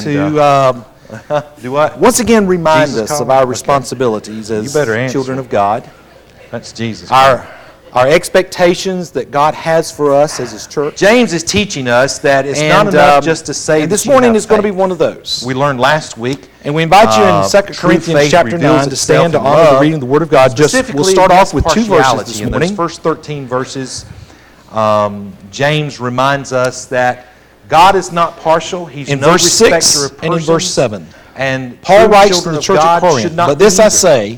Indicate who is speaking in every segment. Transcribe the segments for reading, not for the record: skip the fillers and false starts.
Speaker 1: to
Speaker 2: Do what?
Speaker 1: once again remind
Speaker 2: Jesus
Speaker 1: us
Speaker 2: call?
Speaker 1: of our
Speaker 2: Okay.
Speaker 1: responsibilities as
Speaker 2: You better answer.
Speaker 1: children of God.
Speaker 2: That's Jesus.
Speaker 1: Our expectations that God has for us as His church.
Speaker 2: James is teaching us that it's
Speaker 1: And,
Speaker 2: not enough just to say
Speaker 1: and
Speaker 2: that
Speaker 1: this
Speaker 2: you
Speaker 1: morning
Speaker 2: have
Speaker 1: is going to be
Speaker 2: faith.
Speaker 1: one of those.
Speaker 2: We learned last week.
Speaker 1: And we invite you in 2
Speaker 2: true
Speaker 1: Corinthians
Speaker 2: faith
Speaker 1: chapter
Speaker 2: reveals
Speaker 1: 9 to
Speaker 2: itself
Speaker 1: stand to
Speaker 2: in
Speaker 1: honor the
Speaker 2: love.
Speaker 1: reading of the Word of God. We'll
Speaker 2: Specifically,
Speaker 1: start off
Speaker 2: against
Speaker 1: with two verses
Speaker 2: partiality.
Speaker 1: this
Speaker 2: In
Speaker 1: morning.
Speaker 2: those first 13 verses, James reminds us that God is not partial. He's
Speaker 1: In
Speaker 2: no
Speaker 1: verse 6
Speaker 2: respecter of
Speaker 1: and in
Speaker 2: persons.
Speaker 1: verse 7.
Speaker 2: And
Speaker 1: Paul
Speaker 2: true
Speaker 1: writes to
Speaker 2: children
Speaker 1: the
Speaker 2: of
Speaker 1: church
Speaker 2: God
Speaker 1: of Corinth,
Speaker 2: should not
Speaker 1: but
Speaker 2: be
Speaker 1: this I
Speaker 2: either.
Speaker 1: say,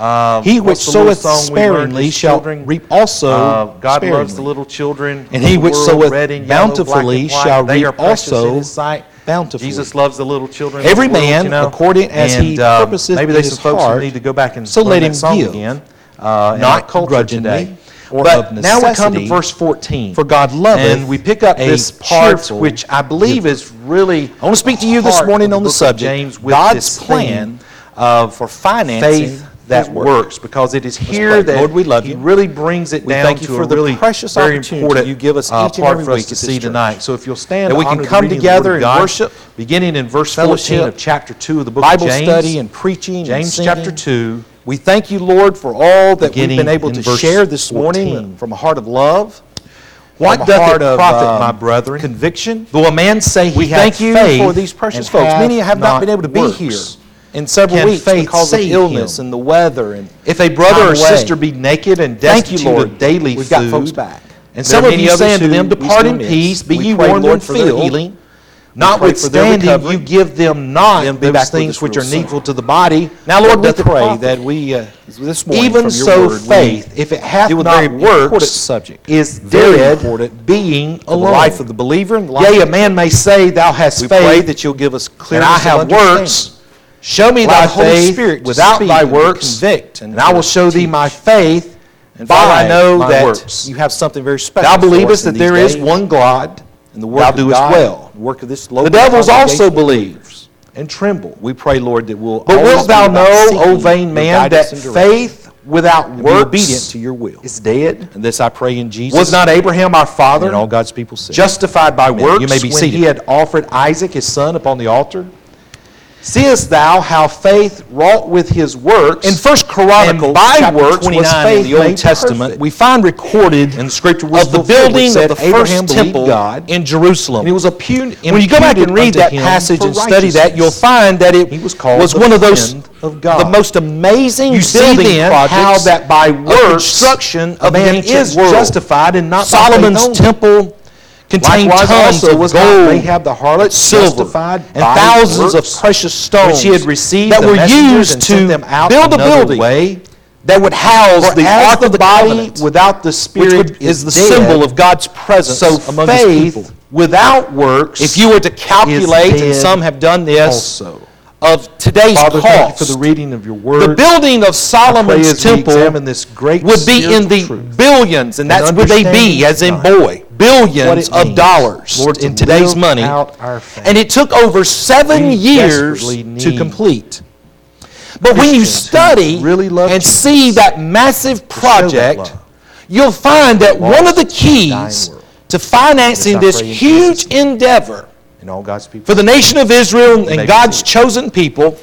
Speaker 1: he which
Speaker 2: What's the little
Speaker 1: soweth
Speaker 2: song we learned
Speaker 1: sparingly
Speaker 2: as
Speaker 1: shall
Speaker 2: children?
Speaker 1: reap also
Speaker 2: God
Speaker 1: sparingly.
Speaker 2: loves the little children.
Speaker 1: And he
Speaker 2: of the
Speaker 1: which
Speaker 2: world,
Speaker 1: soweth
Speaker 2: red and yellow, black
Speaker 1: bountifully
Speaker 2: and white.
Speaker 1: shall
Speaker 2: They are
Speaker 1: reap
Speaker 2: precious
Speaker 1: also
Speaker 2: in His sight.
Speaker 1: bountifully.
Speaker 2: Jesus loves the little children. of
Speaker 1: Every
Speaker 2: the world,
Speaker 1: man,
Speaker 2: you know?
Speaker 1: according as he
Speaker 2: And,
Speaker 1: purposeth
Speaker 2: maybe
Speaker 1: in
Speaker 2: there's
Speaker 1: his
Speaker 2: some folks
Speaker 1: heart,
Speaker 2: who need to go back and
Speaker 1: so
Speaker 2: learn
Speaker 1: let
Speaker 2: that
Speaker 1: him
Speaker 2: song
Speaker 1: give,
Speaker 2: again. In
Speaker 1: not
Speaker 2: our culture
Speaker 1: grudgingly
Speaker 2: today.
Speaker 1: or
Speaker 2: But
Speaker 1: of
Speaker 2: now we come to
Speaker 1: necessity,
Speaker 2: verse 14.
Speaker 1: for God loveth
Speaker 2: And we pick up
Speaker 1: a
Speaker 2: this part,
Speaker 1: cheerful
Speaker 2: which I believe
Speaker 1: giver.
Speaker 2: is really
Speaker 1: I want to speak to you this
Speaker 2: heart
Speaker 1: morning
Speaker 2: of
Speaker 1: on the
Speaker 2: book of
Speaker 1: subject,
Speaker 2: James with
Speaker 1: God's
Speaker 2: this
Speaker 1: plan
Speaker 2: theme of
Speaker 1: for financing
Speaker 2: faith that
Speaker 1: His work.
Speaker 2: works, because it is here
Speaker 1: pray.
Speaker 2: that
Speaker 1: Lord, we love
Speaker 2: He
Speaker 1: you.
Speaker 2: really brings it
Speaker 1: We
Speaker 2: down
Speaker 1: thank you
Speaker 2: to
Speaker 1: for
Speaker 2: a
Speaker 1: the
Speaker 2: really
Speaker 1: precious
Speaker 2: very
Speaker 1: opportunity
Speaker 2: important
Speaker 1: you give us each and
Speaker 2: part
Speaker 1: every
Speaker 2: for us
Speaker 1: week
Speaker 2: to
Speaker 1: at
Speaker 2: see
Speaker 1: this church.
Speaker 2: tonight. So if you'll stand,
Speaker 1: That we
Speaker 2: to
Speaker 1: can
Speaker 2: honor the
Speaker 1: come
Speaker 2: reading of the
Speaker 1: together
Speaker 2: Word of
Speaker 1: and
Speaker 2: God,
Speaker 1: worship,
Speaker 2: beginning in verse
Speaker 1: fellowship,
Speaker 2: 14 of chapter 2 of the book
Speaker 1: Bible
Speaker 2: of James.
Speaker 1: study and preaching and
Speaker 2: James
Speaker 1: singing.
Speaker 2: chapter 2.
Speaker 1: We thank you, Lord, for all that we've
Speaker 2: Beginning
Speaker 1: been able
Speaker 2: in
Speaker 1: to
Speaker 2: verse
Speaker 1: share this
Speaker 2: 14.
Speaker 1: morning from a heart of love.
Speaker 2: What
Speaker 1: from a
Speaker 2: doth
Speaker 1: heart
Speaker 2: it
Speaker 1: of,
Speaker 2: profit, my brethren,
Speaker 1: conviction?
Speaker 2: though a man say he
Speaker 1: We
Speaker 2: hath
Speaker 1: thank you
Speaker 2: faith
Speaker 1: for these precious
Speaker 2: and
Speaker 1: folks.
Speaker 2: hath
Speaker 1: Many have not been able to be
Speaker 2: works?
Speaker 1: here in several
Speaker 2: Can
Speaker 1: weeks
Speaker 2: faith
Speaker 1: because of
Speaker 2: save
Speaker 1: illness
Speaker 2: him?
Speaker 1: and the weather. And
Speaker 2: If a brother
Speaker 1: time
Speaker 2: or
Speaker 1: away.
Speaker 2: sister be naked and
Speaker 1: Thank you,
Speaker 2: destitute
Speaker 1: Lord.
Speaker 2: of daily
Speaker 1: We've
Speaker 2: food,
Speaker 1: got folks back.
Speaker 2: and
Speaker 1: There are
Speaker 2: some of
Speaker 1: many
Speaker 2: you
Speaker 1: others
Speaker 2: say unto
Speaker 1: who
Speaker 2: them,
Speaker 1: we
Speaker 2: depart
Speaker 1: still
Speaker 2: in
Speaker 1: miss.
Speaker 2: peace, be
Speaker 1: We
Speaker 2: ye
Speaker 1: pray,
Speaker 2: warned
Speaker 1: Lord,
Speaker 2: and
Speaker 1: for their
Speaker 2: filled.
Speaker 1: healing. pray for their
Speaker 2: Notwithstanding,
Speaker 1: recovery.
Speaker 2: you give them not
Speaker 1: Them be back
Speaker 2: those
Speaker 1: with
Speaker 2: things
Speaker 1: us
Speaker 2: which
Speaker 1: real
Speaker 2: are
Speaker 1: soon.
Speaker 2: needful to the body.
Speaker 1: Now, Lord, we
Speaker 2: doth it
Speaker 1: pray
Speaker 2: profit?
Speaker 1: that we, this morning,
Speaker 2: Even
Speaker 1: from your
Speaker 2: so,
Speaker 1: word, we
Speaker 2: faith, if it hath
Speaker 1: deal with a
Speaker 2: not
Speaker 1: very important
Speaker 2: works,
Speaker 1: subject.
Speaker 2: is
Speaker 1: Very
Speaker 2: dead,
Speaker 1: important
Speaker 2: being
Speaker 1: for the
Speaker 2: alone.
Speaker 1: life of the believer and the life
Speaker 2: Yea, a
Speaker 1: of the
Speaker 2: man may say, Thou hast
Speaker 1: We pray
Speaker 2: faith,
Speaker 1: that you'll give us
Speaker 2: and
Speaker 1: clearness
Speaker 2: I
Speaker 1: of
Speaker 2: have
Speaker 1: understanding.
Speaker 2: works. Show me
Speaker 1: Allow
Speaker 2: thy
Speaker 1: the Holy
Speaker 2: faith
Speaker 1: Spirit to
Speaker 2: without
Speaker 1: speak
Speaker 2: thy
Speaker 1: and to
Speaker 2: works,
Speaker 1: convict
Speaker 2: and I will show thee
Speaker 1: teach.
Speaker 2: my faith
Speaker 1: And
Speaker 2: by
Speaker 1: Father, I know
Speaker 2: my
Speaker 1: that
Speaker 2: works.
Speaker 1: you have something very special
Speaker 2: Thou
Speaker 1: for us
Speaker 2: believest
Speaker 1: in
Speaker 2: that
Speaker 1: these
Speaker 2: there is
Speaker 1: days.
Speaker 2: one God,
Speaker 1: And the work
Speaker 2: thou
Speaker 1: of
Speaker 2: doest
Speaker 1: God,
Speaker 2: well.
Speaker 1: the work of this local
Speaker 2: The devils also
Speaker 1: congregation.
Speaker 2: believe and tremble.
Speaker 1: We pray, Lord, that we'll
Speaker 2: But
Speaker 1: always
Speaker 2: wilt thou
Speaker 1: be about
Speaker 2: know,
Speaker 1: seeking
Speaker 2: O vain
Speaker 1: your
Speaker 2: man,
Speaker 1: guidance
Speaker 2: that
Speaker 1: and direction,
Speaker 2: faith without
Speaker 1: and be
Speaker 2: works
Speaker 1: obedient to your will.
Speaker 2: is dead?
Speaker 1: And this I pray in Jesus'
Speaker 2: Was not Abraham our father
Speaker 1: and all God's people say.
Speaker 2: justified by
Speaker 1: Amen.
Speaker 2: works
Speaker 1: You may be
Speaker 2: when
Speaker 1: seated.
Speaker 2: he had offered Isaac his son upon the altar? Seest thou how faith wrought with his works?
Speaker 1: In 1 Chronicles
Speaker 2: and by
Speaker 1: chapter
Speaker 2: works
Speaker 1: 29
Speaker 2: was
Speaker 1: in
Speaker 2: faith
Speaker 1: the Old
Speaker 2: made
Speaker 1: Testament,
Speaker 2: perfect.
Speaker 1: we find recorded
Speaker 2: And the scripture was
Speaker 1: of the
Speaker 2: fulfilled, which
Speaker 1: building
Speaker 2: said,
Speaker 1: of the
Speaker 2: Abraham
Speaker 1: first
Speaker 2: believed
Speaker 1: temple
Speaker 2: God,
Speaker 1: in Jerusalem.
Speaker 2: and it was imputed
Speaker 1: When you go back and read
Speaker 2: unto
Speaker 1: that
Speaker 2: him
Speaker 1: passage
Speaker 2: for
Speaker 1: and study that, you'll
Speaker 2: righteousness.
Speaker 1: find that it
Speaker 2: He was called
Speaker 1: was
Speaker 2: the
Speaker 1: one of those
Speaker 2: friend of God.
Speaker 1: the most amazing
Speaker 2: You see
Speaker 1: building
Speaker 2: then
Speaker 1: projects
Speaker 2: how that by
Speaker 1: of
Speaker 2: works
Speaker 1: construction
Speaker 2: a
Speaker 1: of the
Speaker 2: man
Speaker 1: ancient
Speaker 2: is
Speaker 1: world.
Speaker 2: justified and not by
Speaker 1: Solomon's
Speaker 2: faith only.
Speaker 1: temple contained
Speaker 2: Likewise
Speaker 1: tons
Speaker 2: also
Speaker 1: of
Speaker 2: was not
Speaker 1: gold,
Speaker 2: Rahab the harlot
Speaker 1: silver,
Speaker 2: justified
Speaker 1: and
Speaker 2: by
Speaker 1: thousands
Speaker 2: works,
Speaker 1: of precious stones
Speaker 2: when she had received
Speaker 1: that
Speaker 2: the
Speaker 1: were
Speaker 2: messengers
Speaker 1: used
Speaker 2: and sent
Speaker 1: to
Speaker 2: them out
Speaker 1: build a
Speaker 2: another
Speaker 1: building
Speaker 2: way?
Speaker 1: that would house
Speaker 2: For
Speaker 1: the
Speaker 2: as
Speaker 1: Ark of the
Speaker 2: body
Speaker 1: Covenant,
Speaker 2: without the
Speaker 1: which
Speaker 2: Spirit
Speaker 1: is the
Speaker 2: dead,
Speaker 1: symbol of God's presence
Speaker 2: so
Speaker 1: among His
Speaker 2: faith
Speaker 1: people.
Speaker 2: without works
Speaker 1: If you were to calculate, and
Speaker 2: dead
Speaker 1: some have done this,
Speaker 2: also.
Speaker 1: of today's
Speaker 2: Father, thank you
Speaker 1: cost,
Speaker 2: for the reading of your word.
Speaker 1: the building of
Speaker 2: I pray
Speaker 1: Solomon's
Speaker 2: as we
Speaker 1: temple
Speaker 2: examine this great
Speaker 1: would be in the
Speaker 2: spiritual truth,
Speaker 1: billions, and that's where they be,
Speaker 2: understanding
Speaker 1: as in
Speaker 2: tonight
Speaker 1: boy, billions
Speaker 2: what it
Speaker 1: of
Speaker 2: means,
Speaker 1: dollars
Speaker 2: Lord, to
Speaker 1: in today's
Speaker 2: live
Speaker 1: money.
Speaker 2: out our faith.
Speaker 1: And it took over 7
Speaker 2: We
Speaker 1: years
Speaker 2: desperately
Speaker 1: to
Speaker 2: need
Speaker 1: complete. But when you
Speaker 2: Christians who
Speaker 1: study
Speaker 2: really love
Speaker 1: and
Speaker 2: Jesus
Speaker 1: see that massive project,
Speaker 2: love
Speaker 1: you'll find that one of the
Speaker 2: lost and dying
Speaker 1: keys
Speaker 2: world.
Speaker 1: to financing
Speaker 2: This I
Speaker 1: this
Speaker 2: pray in
Speaker 1: huge
Speaker 2: Jesus' name.
Speaker 1: endeavor
Speaker 2: And all God's people.
Speaker 1: for the nation of Israel
Speaker 2: may
Speaker 1: and
Speaker 2: be
Speaker 1: God's
Speaker 2: seated.
Speaker 1: chosen people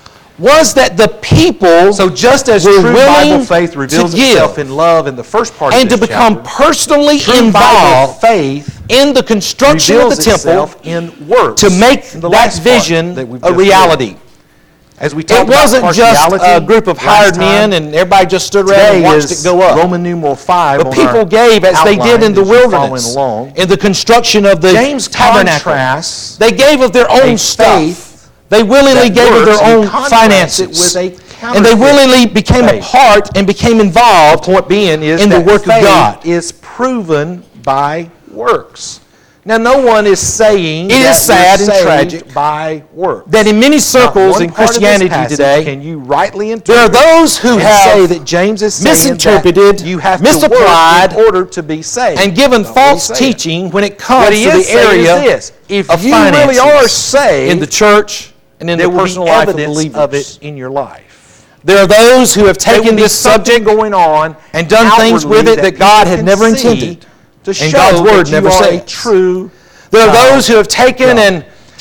Speaker 1: was that the people
Speaker 2: So just as
Speaker 1: were
Speaker 2: true
Speaker 1: willing
Speaker 2: Bible faith reveals
Speaker 1: to give
Speaker 2: itself in love in the first part
Speaker 1: and
Speaker 2: of
Speaker 1: to
Speaker 2: this
Speaker 1: become
Speaker 2: chapter,
Speaker 1: personally
Speaker 2: true Bible
Speaker 1: involved
Speaker 2: faith
Speaker 1: in the construction of the
Speaker 2: reveals
Speaker 1: temple
Speaker 2: itself in works.
Speaker 1: to make
Speaker 2: In the
Speaker 1: that
Speaker 2: last part
Speaker 1: vision
Speaker 2: that we've
Speaker 1: a
Speaker 2: just
Speaker 1: reality.
Speaker 2: read. As we
Speaker 1: It
Speaker 2: talked about
Speaker 1: wasn't just
Speaker 2: partiality
Speaker 1: a group of
Speaker 2: last
Speaker 1: hired
Speaker 2: time,
Speaker 1: men and everybody just stood around and
Speaker 2: today
Speaker 1: watched
Speaker 2: is
Speaker 1: it go up.
Speaker 2: Roman numeral 5
Speaker 1: But
Speaker 2: on
Speaker 1: people
Speaker 2: our
Speaker 1: gave as they did in
Speaker 2: outline
Speaker 1: the
Speaker 2: as you're
Speaker 1: wilderness,
Speaker 2: following along.
Speaker 1: in the construction of the
Speaker 2: James
Speaker 1: tabernacle.
Speaker 2: contrasts
Speaker 1: They gave of their own
Speaker 2: a
Speaker 1: stuff.
Speaker 2: faith
Speaker 1: They willingly
Speaker 2: that
Speaker 1: gave of
Speaker 2: works,
Speaker 1: their
Speaker 2: and
Speaker 1: own
Speaker 2: he contrasts
Speaker 1: finances.
Speaker 2: it with a
Speaker 1: And they
Speaker 2: counterfeit
Speaker 1: willingly became a
Speaker 2: faith.
Speaker 1: part and became involved
Speaker 2: Point being is
Speaker 1: in the
Speaker 2: that
Speaker 1: work of
Speaker 2: faith
Speaker 1: God.
Speaker 2: is proven by works. Now, no one is saying
Speaker 1: It
Speaker 2: that
Speaker 1: is sad
Speaker 2: we're
Speaker 1: and
Speaker 2: saved
Speaker 1: tragic
Speaker 2: by works.
Speaker 1: that in many
Speaker 2: Not
Speaker 1: circles
Speaker 2: one
Speaker 1: in
Speaker 2: part of this
Speaker 1: Christianity
Speaker 2: passage
Speaker 1: today,
Speaker 2: can you rightly
Speaker 1: there are
Speaker 2: interpret
Speaker 1: those who
Speaker 2: and
Speaker 1: have
Speaker 2: say that James is saying
Speaker 1: misinterpreted,
Speaker 2: that you have
Speaker 1: misapplied,
Speaker 2: to work in order to be saved.
Speaker 1: and given
Speaker 2: That's not what
Speaker 1: false
Speaker 2: he's saying.
Speaker 1: teaching when it comes
Speaker 2: What
Speaker 1: to
Speaker 2: he
Speaker 1: the
Speaker 2: is saying
Speaker 1: area
Speaker 2: is this: if
Speaker 1: of
Speaker 2: you really
Speaker 1: finances
Speaker 2: are saved,
Speaker 1: in the church and in
Speaker 2: there
Speaker 1: the
Speaker 2: will be
Speaker 1: personal life of
Speaker 2: evidence
Speaker 1: believers.
Speaker 2: of it in your life.
Speaker 1: There are those who have
Speaker 2: There will
Speaker 1: taken
Speaker 2: be
Speaker 1: this
Speaker 2: something
Speaker 1: subject
Speaker 2: going on
Speaker 1: and done things with
Speaker 2: outwardly
Speaker 1: it that God
Speaker 2: people
Speaker 1: had
Speaker 2: can
Speaker 1: never
Speaker 2: see
Speaker 1: intended.
Speaker 2: to
Speaker 1: And
Speaker 2: show
Speaker 1: God's word
Speaker 2: that you
Speaker 1: never
Speaker 2: are
Speaker 1: says.
Speaker 2: a true
Speaker 1: There are
Speaker 2: child
Speaker 1: those who have taken
Speaker 2: God.
Speaker 1: and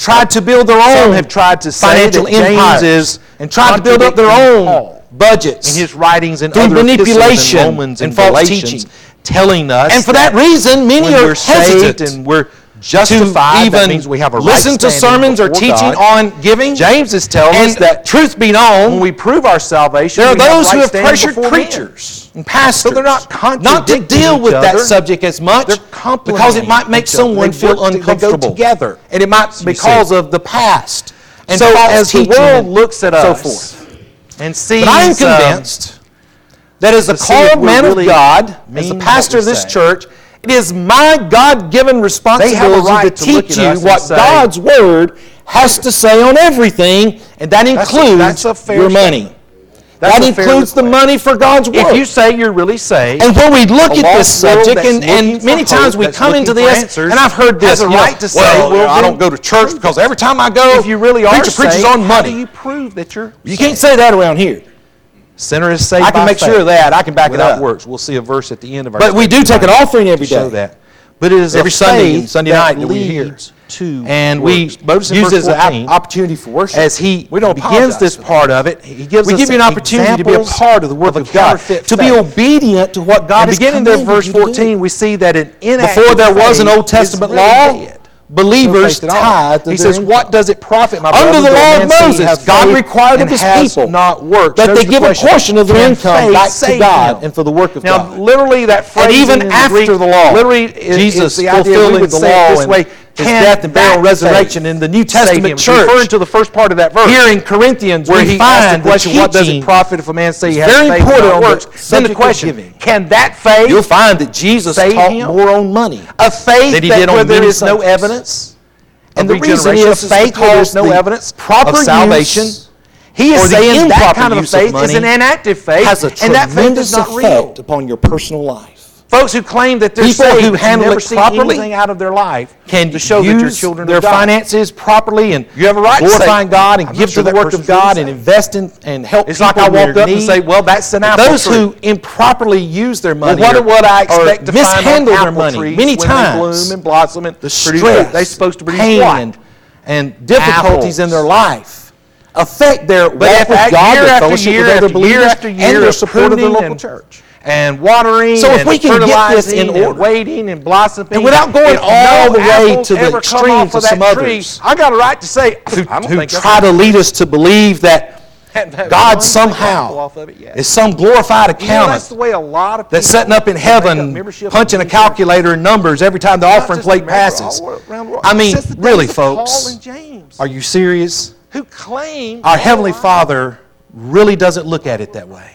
Speaker 1: tried to build their
Speaker 2: Some
Speaker 1: own
Speaker 2: have tried to say
Speaker 1: financial
Speaker 2: that James
Speaker 1: empires
Speaker 2: is
Speaker 1: and tried to build up their
Speaker 2: contradicting
Speaker 1: own
Speaker 2: Paul
Speaker 1: budgets
Speaker 2: in his writings and
Speaker 1: through
Speaker 2: other
Speaker 1: manipulation
Speaker 2: epistles in Romans
Speaker 1: and
Speaker 2: and
Speaker 1: false
Speaker 2: Galatians,
Speaker 1: teaching.
Speaker 2: telling us
Speaker 1: And for that reason, many
Speaker 2: when
Speaker 1: are
Speaker 2: we're saved
Speaker 1: hesitant
Speaker 2: and we're
Speaker 1: to
Speaker 2: justified, that
Speaker 1: even
Speaker 2: means we have a right
Speaker 1: listen to
Speaker 2: standing
Speaker 1: sermons or
Speaker 2: before
Speaker 1: teaching
Speaker 2: God.
Speaker 1: on giving.
Speaker 2: James is telling us
Speaker 1: And
Speaker 2: that
Speaker 1: truth be
Speaker 2: when
Speaker 1: known,
Speaker 2: we prove our salvation,
Speaker 1: there are
Speaker 2: we have
Speaker 1: those who
Speaker 2: right
Speaker 1: have
Speaker 2: standing
Speaker 1: pressured
Speaker 2: before men.
Speaker 1: preachers and pastors
Speaker 2: So they're not
Speaker 1: to
Speaker 2: contradicting
Speaker 1: deal
Speaker 2: each
Speaker 1: with that
Speaker 2: other.
Speaker 1: subject as much
Speaker 2: They're
Speaker 1: because
Speaker 2: complementing
Speaker 1: it might make
Speaker 2: each other.
Speaker 1: someone
Speaker 2: They
Speaker 1: feel
Speaker 2: work to- they go
Speaker 1: uncomfortable.
Speaker 2: together.
Speaker 1: And it might
Speaker 2: You
Speaker 1: because
Speaker 2: see.
Speaker 1: of the past. And
Speaker 2: So
Speaker 1: false
Speaker 2: as the
Speaker 1: teaching
Speaker 2: world
Speaker 1: and
Speaker 2: looks at
Speaker 1: so
Speaker 2: us
Speaker 1: forth.
Speaker 2: and sees,
Speaker 1: But I am convinced that as a
Speaker 2: to see if
Speaker 1: called
Speaker 2: we're
Speaker 1: man of
Speaker 2: really
Speaker 1: God, as the
Speaker 2: mean
Speaker 1: pastor
Speaker 2: what
Speaker 1: of
Speaker 2: we
Speaker 1: this
Speaker 2: say.
Speaker 1: church, it is my God-given responsibility
Speaker 2: right
Speaker 1: to
Speaker 2: to look
Speaker 1: teach
Speaker 2: at
Speaker 1: you
Speaker 2: us and
Speaker 1: what
Speaker 2: say,
Speaker 1: God's Word has to say on everything, and that includes
Speaker 2: that's a fair
Speaker 1: your money.
Speaker 2: statement. That's
Speaker 1: That
Speaker 2: a fair
Speaker 1: includes the
Speaker 2: request.
Speaker 1: money for God's Word.
Speaker 2: if you say you're really saved,
Speaker 1: And when we look
Speaker 2: a
Speaker 1: at this
Speaker 2: lost world
Speaker 1: subject,
Speaker 2: that's
Speaker 1: and
Speaker 2: looking for
Speaker 1: many times
Speaker 2: hope,
Speaker 1: we
Speaker 2: that's
Speaker 1: come into
Speaker 2: looking for
Speaker 1: this,
Speaker 2: answers,
Speaker 1: and I've heard this,
Speaker 2: has a
Speaker 1: you know,
Speaker 2: right to say,
Speaker 1: well,
Speaker 2: well,
Speaker 1: I
Speaker 2: then
Speaker 1: don't go to church because every time I go,
Speaker 2: if you really are
Speaker 1: preacher preaches
Speaker 2: saved,
Speaker 1: on
Speaker 2: how do
Speaker 1: money.
Speaker 2: you prove that you're
Speaker 1: You can't say that around here.
Speaker 2: sinner is saved
Speaker 1: I can
Speaker 2: by
Speaker 1: make
Speaker 2: faith
Speaker 1: sure of that. I can back it
Speaker 2: without
Speaker 1: up.
Speaker 2: works? We'll see a verse at the end of our
Speaker 1: But we do take an offering every
Speaker 2: to show
Speaker 1: day.
Speaker 2: that. But it is
Speaker 1: Every
Speaker 2: a
Speaker 1: Sunday and
Speaker 2: faith
Speaker 1: Sunday
Speaker 2: that
Speaker 1: night that we're here.
Speaker 2: leads to
Speaker 1: And we
Speaker 2: works. Notice in
Speaker 1: use it
Speaker 2: verse
Speaker 1: as an
Speaker 2: 14,
Speaker 1: opportunity for worship.
Speaker 2: as he
Speaker 1: we don't
Speaker 2: begins
Speaker 1: apologize
Speaker 2: this
Speaker 1: for that.
Speaker 2: part of it, he gives
Speaker 1: We
Speaker 2: us
Speaker 1: give you an opportunity to be a
Speaker 2: examples
Speaker 1: part of the work
Speaker 2: a
Speaker 1: of God,
Speaker 2: counterfeit
Speaker 1: to be
Speaker 2: faith.
Speaker 1: obedient to what God
Speaker 2: And
Speaker 1: has
Speaker 2: beginning there,
Speaker 1: commanded
Speaker 2: verse
Speaker 1: you to do.
Speaker 2: 14, we see that an inactive
Speaker 1: Before there was an
Speaker 2: faith
Speaker 1: Old Testament
Speaker 2: is really
Speaker 1: law,
Speaker 2: dead.
Speaker 1: believers
Speaker 2: No faith at all.
Speaker 1: tithed
Speaker 2: He
Speaker 1: of
Speaker 2: says,
Speaker 1: their
Speaker 2: what
Speaker 1: income.
Speaker 2: does it profit, my
Speaker 1: Under
Speaker 2: brother,
Speaker 1: the
Speaker 2: though
Speaker 1: law
Speaker 2: a
Speaker 1: of
Speaker 2: man say he
Speaker 1: Moses,
Speaker 2: hath
Speaker 1: God
Speaker 2: faith
Speaker 1: required of
Speaker 2: and
Speaker 1: his
Speaker 2: has
Speaker 1: people
Speaker 2: not works?
Speaker 1: that
Speaker 2: Notice
Speaker 1: they
Speaker 2: the
Speaker 1: give a
Speaker 2: question,
Speaker 1: portion of their
Speaker 2: can
Speaker 1: income
Speaker 2: faith
Speaker 1: back to
Speaker 2: save
Speaker 1: God
Speaker 2: him?
Speaker 1: and for the work of
Speaker 2: Now,
Speaker 1: God.
Speaker 2: literally, that phrase
Speaker 1: even
Speaker 2: in the
Speaker 1: after
Speaker 2: Greek,
Speaker 1: the law,
Speaker 2: literally, is
Speaker 1: Jesus
Speaker 2: the idea we
Speaker 1: fulfilling
Speaker 2: would
Speaker 1: the
Speaker 2: say it
Speaker 1: law
Speaker 2: this
Speaker 1: and
Speaker 2: way.
Speaker 1: his
Speaker 2: Can
Speaker 1: death and burial and
Speaker 2: that
Speaker 1: resurrection
Speaker 2: faith
Speaker 1: in the New
Speaker 2: save
Speaker 1: Testament
Speaker 2: him?
Speaker 1: church.
Speaker 2: Referring to the first part of that verse,
Speaker 1: Here in Corinthians,
Speaker 2: where
Speaker 1: we
Speaker 2: he asked
Speaker 1: find
Speaker 2: the question, what does it
Speaker 1: teaching
Speaker 2: profit if a man say he has
Speaker 1: very
Speaker 2: faith
Speaker 1: important
Speaker 2: and
Speaker 1: on
Speaker 2: not
Speaker 1: the
Speaker 2: works? Then the
Speaker 1: subject of
Speaker 2: question,
Speaker 1: giving.
Speaker 2: can that faith,
Speaker 1: You'll find that Jesus
Speaker 2: save
Speaker 1: taught
Speaker 2: him?
Speaker 1: more on money.
Speaker 2: a faith
Speaker 1: that he did on
Speaker 2: where there
Speaker 1: many
Speaker 2: is no
Speaker 1: subjects.
Speaker 2: evidence
Speaker 1: And
Speaker 2: of
Speaker 1: the reason
Speaker 2: regeneration,
Speaker 1: is
Speaker 2: a faith where there's
Speaker 1: because
Speaker 2: no
Speaker 1: the
Speaker 2: evidence
Speaker 1: proper
Speaker 2: of salvation,
Speaker 1: use
Speaker 2: he
Speaker 1: or
Speaker 2: is
Speaker 1: the
Speaker 2: saying that
Speaker 1: improper
Speaker 2: kind of a
Speaker 1: use of
Speaker 2: faith is
Speaker 1: money
Speaker 2: an inactive faith,
Speaker 1: has a
Speaker 2: and that faith is
Speaker 1: tremendous
Speaker 2: not real.
Speaker 1: effect upon your personal life.
Speaker 2: Folks who claim that they're
Speaker 1: People
Speaker 2: saved
Speaker 1: who
Speaker 2: and
Speaker 1: handle
Speaker 2: never
Speaker 1: it
Speaker 2: see
Speaker 1: properly
Speaker 2: anything out of their life
Speaker 1: Can
Speaker 2: to show that you're
Speaker 1: use
Speaker 2: children
Speaker 1: their
Speaker 2: of God.
Speaker 1: finances properly and
Speaker 2: You have a right to say,
Speaker 1: glorifying God and
Speaker 2: "I'm not
Speaker 1: give
Speaker 2: sure
Speaker 1: to the
Speaker 2: that
Speaker 1: work of
Speaker 2: person's really
Speaker 1: God and
Speaker 2: saved."
Speaker 1: invest in and help
Speaker 2: It's
Speaker 1: people
Speaker 2: like I
Speaker 1: in their
Speaker 2: walked up and
Speaker 1: need.
Speaker 2: say, well, that's an apple
Speaker 1: Those
Speaker 2: tree.
Speaker 1: who improperly use their money
Speaker 2: Well, what
Speaker 1: or,
Speaker 2: would I
Speaker 1: or
Speaker 2: expect to find on
Speaker 1: mishandle their
Speaker 2: apple
Speaker 1: money
Speaker 2: trees
Speaker 1: many
Speaker 2: when
Speaker 1: times,
Speaker 2: they bloom and blossom and
Speaker 1: the
Speaker 2: produce fruit?
Speaker 1: stress,
Speaker 2: They're supposed to produce
Speaker 1: pain,
Speaker 2: what?
Speaker 1: and difficulties in their life affect their
Speaker 2: But
Speaker 1: walk
Speaker 2: if
Speaker 1: with God,
Speaker 2: year
Speaker 1: their
Speaker 2: after
Speaker 1: fellowship
Speaker 2: year
Speaker 1: with other
Speaker 2: after
Speaker 1: believers,
Speaker 2: year after
Speaker 1: and
Speaker 2: year
Speaker 1: their
Speaker 2: of
Speaker 1: support of their
Speaker 2: pruning
Speaker 1: local
Speaker 2: and
Speaker 1: church.
Speaker 2: and watering
Speaker 1: So if
Speaker 2: and
Speaker 1: we can get this in
Speaker 2: fertilizing and
Speaker 1: order,
Speaker 2: waiting and blossoming,
Speaker 1: and without going
Speaker 2: if
Speaker 1: all
Speaker 2: no
Speaker 1: the way
Speaker 2: apples
Speaker 1: to the
Speaker 2: ever come
Speaker 1: extremes
Speaker 2: off
Speaker 1: of
Speaker 2: that
Speaker 1: some
Speaker 2: tree,
Speaker 1: others
Speaker 2: I got a right to say,
Speaker 1: who
Speaker 2: I don't
Speaker 1: who
Speaker 2: think that's
Speaker 1: try to lead us to believe that
Speaker 2: hadn't had
Speaker 1: God
Speaker 2: one single apple
Speaker 1: somehow
Speaker 2: off of it yet.
Speaker 1: is some glorified
Speaker 2: You know, that's the
Speaker 1: accountant
Speaker 2: way a lot of
Speaker 1: that's
Speaker 2: people
Speaker 1: sitting up in
Speaker 2: that make up
Speaker 1: heaven
Speaker 2: membership
Speaker 1: punching a
Speaker 2: in churches.
Speaker 1: calculator and numbers every time the
Speaker 2: Not
Speaker 1: offering
Speaker 2: just
Speaker 1: plate
Speaker 2: America,
Speaker 1: passes.
Speaker 2: all around the world.
Speaker 1: I mean,
Speaker 2: Since the days
Speaker 1: really,
Speaker 2: of Paul
Speaker 1: folks,
Speaker 2: and James,
Speaker 1: are you serious?
Speaker 2: who claim
Speaker 1: Our Heavenly Father really doesn't look at it that way.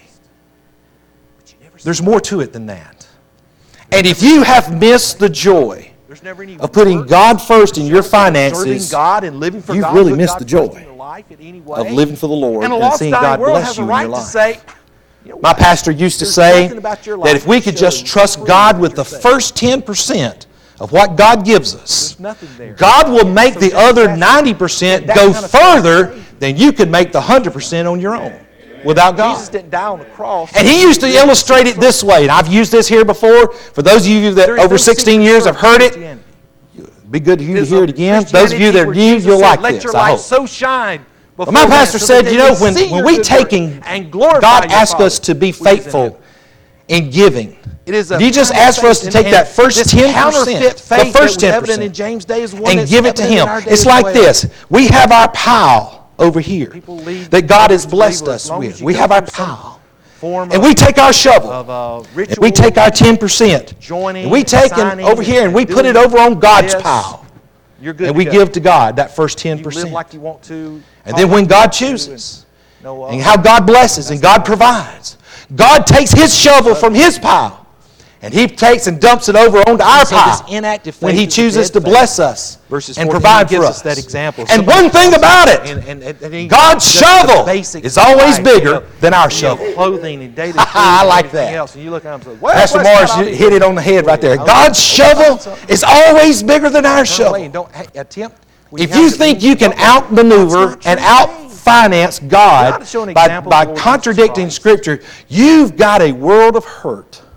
Speaker 1: There's more to it than that. And if you have missed the joy
Speaker 2: there's never any
Speaker 1: of putting
Speaker 2: work,
Speaker 1: God first in your
Speaker 2: serving
Speaker 1: finances,
Speaker 2: God and living for
Speaker 1: you've
Speaker 2: God,
Speaker 1: really
Speaker 2: put
Speaker 1: missed
Speaker 2: God
Speaker 1: the joy
Speaker 2: first in your life in any way.
Speaker 1: of living for the Lord
Speaker 2: And a
Speaker 1: and
Speaker 2: lost
Speaker 1: seeing
Speaker 2: dying
Speaker 1: God
Speaker 2: world
Speaker 1: bless
Speaker 2: has a
Speaker 1: you in
Speaker 2: right
Speaker 1: your
Speaker 2: to
Speaker 1: life.
Speaker 2: say, you know
Speaker 1: My
Speaker 2: what?
Speaker 1: pastor used to
Speaker 2: There's
Speaker 1: say
Speaker 2: nothing about your
Speaker 1: that
Speaker 2: life
Speaker 1: if we
Speaker 2: that
Speaker 1: could just
Speaker 2: shows
Speaker 1: trust
Speaker 2: proof
Speaker 1: God
Speaker 2: that
Speaker 1: with
Speaker 2: you're
Speaker 1: the
Speaker 2: saved.
Speaker 1: first 10% of what God gives us,
Speaker 2: There's nothing there.
Speaker 1: God will make
Speaker 2: So
Speaker 1: the
Speaker 2: that's-
Speaker 1: other
Speaker 2: that's-
Speaker 1: 90%
Speaker 2: that
Speaker 1: go
Speaker 2: kind of
Speaker 1: further
Speaker 2: faith.
Speaker 1: than you could make the 100% on your own without God.
Speaker 2: Jesus didn't die on the cross.
Speaker 1: And he used to illustrate it this way, and I've used this here before. For those of you that
Speaker 2: There is
Speaker 1: over
Speaker 2: no
Speaker 1: 16
Speaker 2: secret
Speaker 1: years
Speaker 2: for
Speaker 1: have heard it,
Speaker 2: Christianity.
Speaker 1: be good to you to
Speaker 2: Is
Speaker 1: hear
Speaker 2: a
Speaker 1: it again. Those of you that are
Speaker 2: Christianity
Speaker 1: new,
Speaker 2: where
Speaker 1: you'll
Speaker 2: Jesus
Speaker 1: like
Speaker 2: said, Let
Speaker 1: this,
Speaker 2: your
Speaker 1: I
Speaker 2: light
Speaker 1: hope.
Speaker 2: so shine before
Speaker 1: my
Speaker 2: men
Speaker 1: pastor
Speaker 2: so
Speaker 1: said,
Speaker 2: that
Speaker 1: you
Speaker 2: they
Speaker 1: know,
Speaker 2: may
Speaker 1: when
Speaker 2: see your
Speaker 1: we
Speaker 2: good
Speaker 1: taking,
Speaker 2: works and glorify
Speaker 1: God
Speaker 2: your
Speaker 1: asks
Speaker 2: Father
Speaker 1: us to be
Speaker 2: which is in
Speaker 1: faithful
Speaker 2: heaven.
Speaker 1: in giving.
Speaker 2: It is a
Speaker 1: He just
Speaker 2: kind of
Speaker 1: asked for us
Speaker 2: faith,
Speaker 1: to take
Speaker 2: and
Speaker 1: that first
Speaker 2: this
Speaker 1: 10%,
Speaker 2: counterfeit
Speaker 1: the
Speaker 2: faith
Speaker 1: first
Speaker 2: that was evident
Speaker 1: 10%,
Speaker 2: in James' day is one
Speaker 1: and
Speaker 2: that's
Speaker 1: give it to
Speaker 2: evident
Speaker 1: Him.
Speaker 2: in our day
Speaker 1: It's
Speaker 2: as
Speaker 1: like
Speaker 2: well.
Speaker 1: this. We have our pile over here
Speaker 2: People lead
Speaker 1: that God has
Speaker 2: to believe
Speaker 1: blessed
Speaker 2: as
Speaker 1: us
Speaker 2: long as
Speaker 1: with.
Speaker 2: you
Speaker 1: We
Speaker 2: go
Speaker 1: have our
Speaker 2: through some
Speaker 1: pile.
Speaker 2: form
Speaker 1: And we take our shovel.
Speaker 2: of
Speaker 1: And
Speaker 2: ritual,
Speaker 1: we take our 10%.
Speaker 2: joining,
Speaker 1: And we take it
Speaker 2: signing,
Speaker 1: over here and we put
Speaker 2: doing
Speaker 1: it over on God's
Speaker 2: this.
Speaker 1: pile.
Speaker 2: You're good
Speaker 1: And
Speaker 2: to
Speaker 1: we
Speaker 2: go.
Speaker 1: give to God that first
Speaker 2: You live
Speaker 1: 10%.
Speaker 2: like you want to.
Speaker 1: And then when God chooses,
Speaker 2: No,
Speaker 1: and how God blesses and God provides, God takes His shovel from His pile and He takes and dumps it over onto our
Speaker 2: So this
Speaker 1: pile
Speaker 2: inactive
Speaker 1: when
Speaker 2: faith
Speaker 1: He
Speaker 2: is
Speaker 1: chooses
Speaker 2: dead
Speaker 1: to
Speaker 2: faith.
Speaker 1: bless us
Speaker 2: Verses
Speaker 1: and
Speaker 2: 14
Speaker 1: provide
Speaker 2: gives
Speaker 1: for
Speaker 2: us
Speaker 1: us.
Speaker 2: that example.
Speaker 1: And
Speaker 2: Somebody
Speaker 1: one thing
Speaker 2: comes
Speaker 1: about it,
Speaker 2: and he
Speaker 1: God's
Speaker 2: just the
Speaker 1: shovel
Speaker 2: basic
Speaker 1: is always
Speaker 2: life,
Speaker 1: bigger than our
Speaker 2: you know,
Speaker 1: shovel.
Speaker 2: clothing and daily food
Speaker 1: I
Speaker 2: and
Speaker 1: like
Speaker 2: everything
Speaker 1: that.
Speaker 2: else. And you look at him and say, well,
Speaker 1: Pastor
Speaker 2: what's
Speaker 1: Morris
Speaker 2: that all
Speaker 1: hit it on the head right there. God's shovel is always bigger than our
Speaker 2: Turn away
Speaker 1: shovel.
Speaker 2: and don't attempt. when
Speaker 1: If
Speaker 2: have
Speaker 1: you
Speaker 2: to
Speaker 1: think
Speaker 2: be-
Speaker 1: you can outmaneuver
Speaker 2: That's not
Speaker 1: and
Speaker 2: true.
Speaker 1: out-finance
Speaker 2: You
Speaker 1: God
Speaker 2: ought to show an
Speaker 1: by
Speaker 2: example of the Lord Jesus
Speaker 1: contradicting
Speaker 2: Christ.
Speaker 1: Scripture, you've got a world of hurt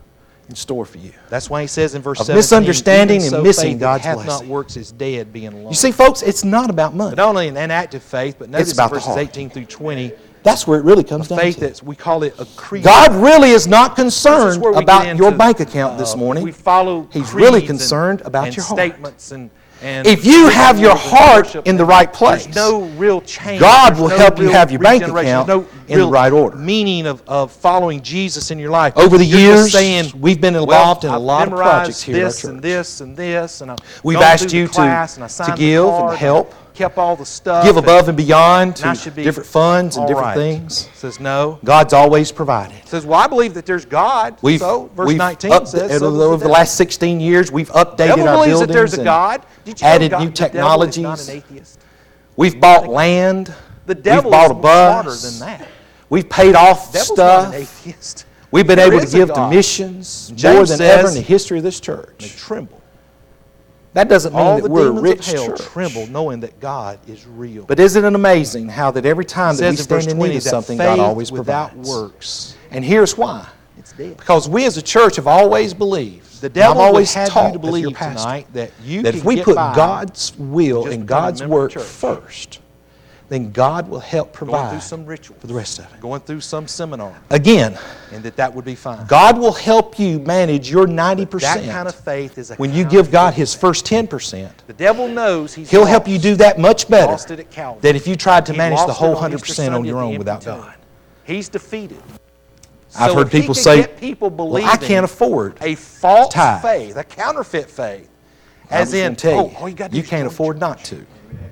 Speaker 1: in store for you.
Speaker 2: That's why he says in verse
Speaker 1: Of
Speaker 2: 17,
Speaker 1: misunderstanding
Speaker 2: "Even
Speaker 1: and
Speaker 2: so
Speaker 1: missing
Speaker 2: faith that
Speaker 1: God's
Speaker 2: hath not
Speaker 1: blessing."
Speaker 2: works is dead, being alone."
Speaker 1: You see, folks, it's not about money.
Speaker 2: But not only an inactive faith, but notice
Speaker 1: about
Speaker 2: in
Speaker 1: the
Speaker 2: verses
Speaker 1: heart.
Speaker 2: 18 through 20,
Speaker 1: That's where it really comes down
Speaker 2: faith
Speaker 1: to.
Speaker 2: that's, we call it a creed.
Speaker 1: God really is not
Speaker 2: This is
Speaker 1: concerned
Speaker 2: where we
Speaker 1: about
Speaker 2: get
Speaker 1: your
Speaker 2: into,
Speaker 1: bank account this morning.
Speaker 2: We follow
Speaker 1: He's really
Speaker 2: creeds
Speaker 1: concerned about
Speaker 2: and
Speaker 1: your heart.
Speaker 2: statements and
Speaker 1: If you have your
Speaker 2: rituals and
Speaker 1: heart
Speaker 2: worship,
Speaker 1: in the
Speaker 2: and
Speaker 1: right place,
Speaker 2: there's no real change.
Speaker 1: God
Speaker 2: There's
Speaker 1: will
Speaker 2: no
Speaker 1: help you
Speaker 2: real
Speaker 1: have your bank
Speaker 2: regeneration.
Speaker 1: account
Speaker 2: There's no
Speaker 1: in the
Speaker 2: real
Speaker 1: right order.
Speaker 2: meaning of following Jesus in your life.
Speaker 1: Over the
Speaker 2: You're
Speaker 1: years,
Speaker 2: just saying,
Speaker 1: we've been
Speaker 2: well,
Speaker 1: involved in a
Speaker 2: I've
Speaker 1: lot of
Speaker 2: memorized
Speaker 1: projects here at our
Speaker 2: this and
Speaker 1: church.
Speaker 2: this and this, and I've
Speaker 1: We've
Speaker 2: gone
Speaker 1: asked
Speaker 2: through
Speaker 1: you
Speaker 2: the class, and I
Speaker 1: to
Speaker 2: signed the
Speaker 1: give and
Speaker 2: card,
Speaker 1: help,
Speaker 2: kept all the stuff,
Speaker 1: give above and beyond
Speaker 2: and I
Speaker 1: to
Speaker 2: should be
Speaker 1: different funds and
Speaker 2: all
Speaker 1: different
Speaker 2: right.
Speaker 1: things.
Speaker 2: Says no.
Speaker 1: God's always provided.
Speaker 2: Says, well, I believe that there's God. So verse 19 says, so
Speaker 1: over the last 16 years, we've updated
Speaker 2: devil
Speaker 1: our
Speaker 2: believes that there's
Speaker 1: buildings
Speaker 2: a
Speaker 1: and
Speaker 2: God. Did you know
Speaker 1: added
Speaker 2: God,
Speaker 1: new
Speaker 2: the devil is
Speaker 1: technologies.
Speaker 2: not an atheist?
Speaker 1: We've bought land.
Speaker 2: The devil
Speaker 1: We've bought
Speaker 2: is
Speaker 1: a bus.
Speaker 2: smarter than that.
Speaker 1: We've paid off
Speaker 2: The devil's
Speaker 1: stuff.
Speaker 2: not an atheist.
Speaker 1: We've been
Speaker 2: There
Speaker 1: able to
Speaker 2: is a
Speaker 1: give to
Speaker 2: God.
Speaker 1: missions
Speaker 2: James
Speaker 1: more than ever
Speaker 2: says-
Speaker 1: in the history of this
Speaker 2: They
Speaker 1: church.
Speaker 2: tremble.
Speaker 1: That doesn't mean
Speaker 2: All
Speaker 1: that
Speaker 2: the
Speaker 1: we're a
Speaker 2: demons
Speaker 1: rich
Speaker 2: of hell
Speaker 1: church.
Speaker 2: tremble knowing that God is real.
Speaker 1: But isn't it amazing how that every time
Speaker 2: It
Speaker 1: that we
Speaker 2: says in verse
Speaker 1: stand in
Speaker 2: 20
Speaker 1: need of
Speaker 2: that
Speaker 1: something,
Speaker 2: faith
Speaker 1: God always
Speaker 2: without
Speaker 1: provides.
Speaker 2: works,
Speaker 1: And here's why.
Speaker 2: it's dead.
Speaker 1: Because we as a church have always believed,
Speaker 2: The
Speaker 1: and
Speaker 2: devil
Speaker 1: I'm always
Speaker 2: would have
Speaker 1: taught
Speaker 2: you to
Speaker 1: as your
Speaker 2: believe
Speaker 1: pastor,
Speaker 2: tonight that you
Speaker 1: that
Speaker 2: can
Speaker 1: if we
Speaker 2: get
Speaker 1: put
Speaker 2: by
Speaker 1: God's will
Speaker 2: just
Speaker 1: and
Speaker 2: become a
Speaker 1: God's
Speaker 2: member of
Speaker 1: work
Speaker 2: church.
Speaker 1: first, then God will help
Speaker 2: going through
Speaker 1: provide
Speaker 2: some rituals,
Speaker 1: for the rest of it.
Speaker 2: going through some seminar,
Speaker 1: Again,
Speaker 2: and that would be fine.
Speaker 1: God will help you manage your 90%
Speaker 2: That kind of faith is a
Speaker 1: when you give God
Speaker 2: counterfeit
Speaker 1: His
Speaker 2: faith.
Speaker 1: first 10%.
Speaker 2: The devil knows he's
Speaker 1: He'll
Speaker 2: lost.
Speaker 1: help you do that much better
Speaker 2: Lost it at Calvary.
Speaker 1: than if you tried to
Speaker 2: He
Speaker 1: manage the
Speaker 2: lost
Speaker 1: whole
Speaker 2: it on
Speaker 1: 100%
Speaker 2: Easter
Speaker 1: on your
Speaker 2: Sunday at
Speaker 1: own
Speaker 2: the
Speaker 1: without
Speaker 2: empty tomb.
Speaker 1: God.
Speaker 2: He's defeated.
Speaker 1: I've
Speaker 2: So
Speaker 1: heard
Speaker 2: if he
Speaker 1: people
Speaker 2: could
Speaker 1: say,
Speaker 2: get people
Speaker 1: well,
Speaker 2: believing
Speaker 1: I can't afford
Speaker 2: a false
Speaker 1: tithe.
Speaker 2: faith, a counterfeit faith,
Speaker 1: I
Speaker 2: as
Speaker 1: was
Speaker 2: in,
Speaker 1: gonna tell you,
Speaker 2: all you got to do
Speaker 1: you
Speaker 2: is
Speaker 1: can't
Speaker 2: go to
Speaker 1: afford
Speaker 2: church.
Speaker 1: not to.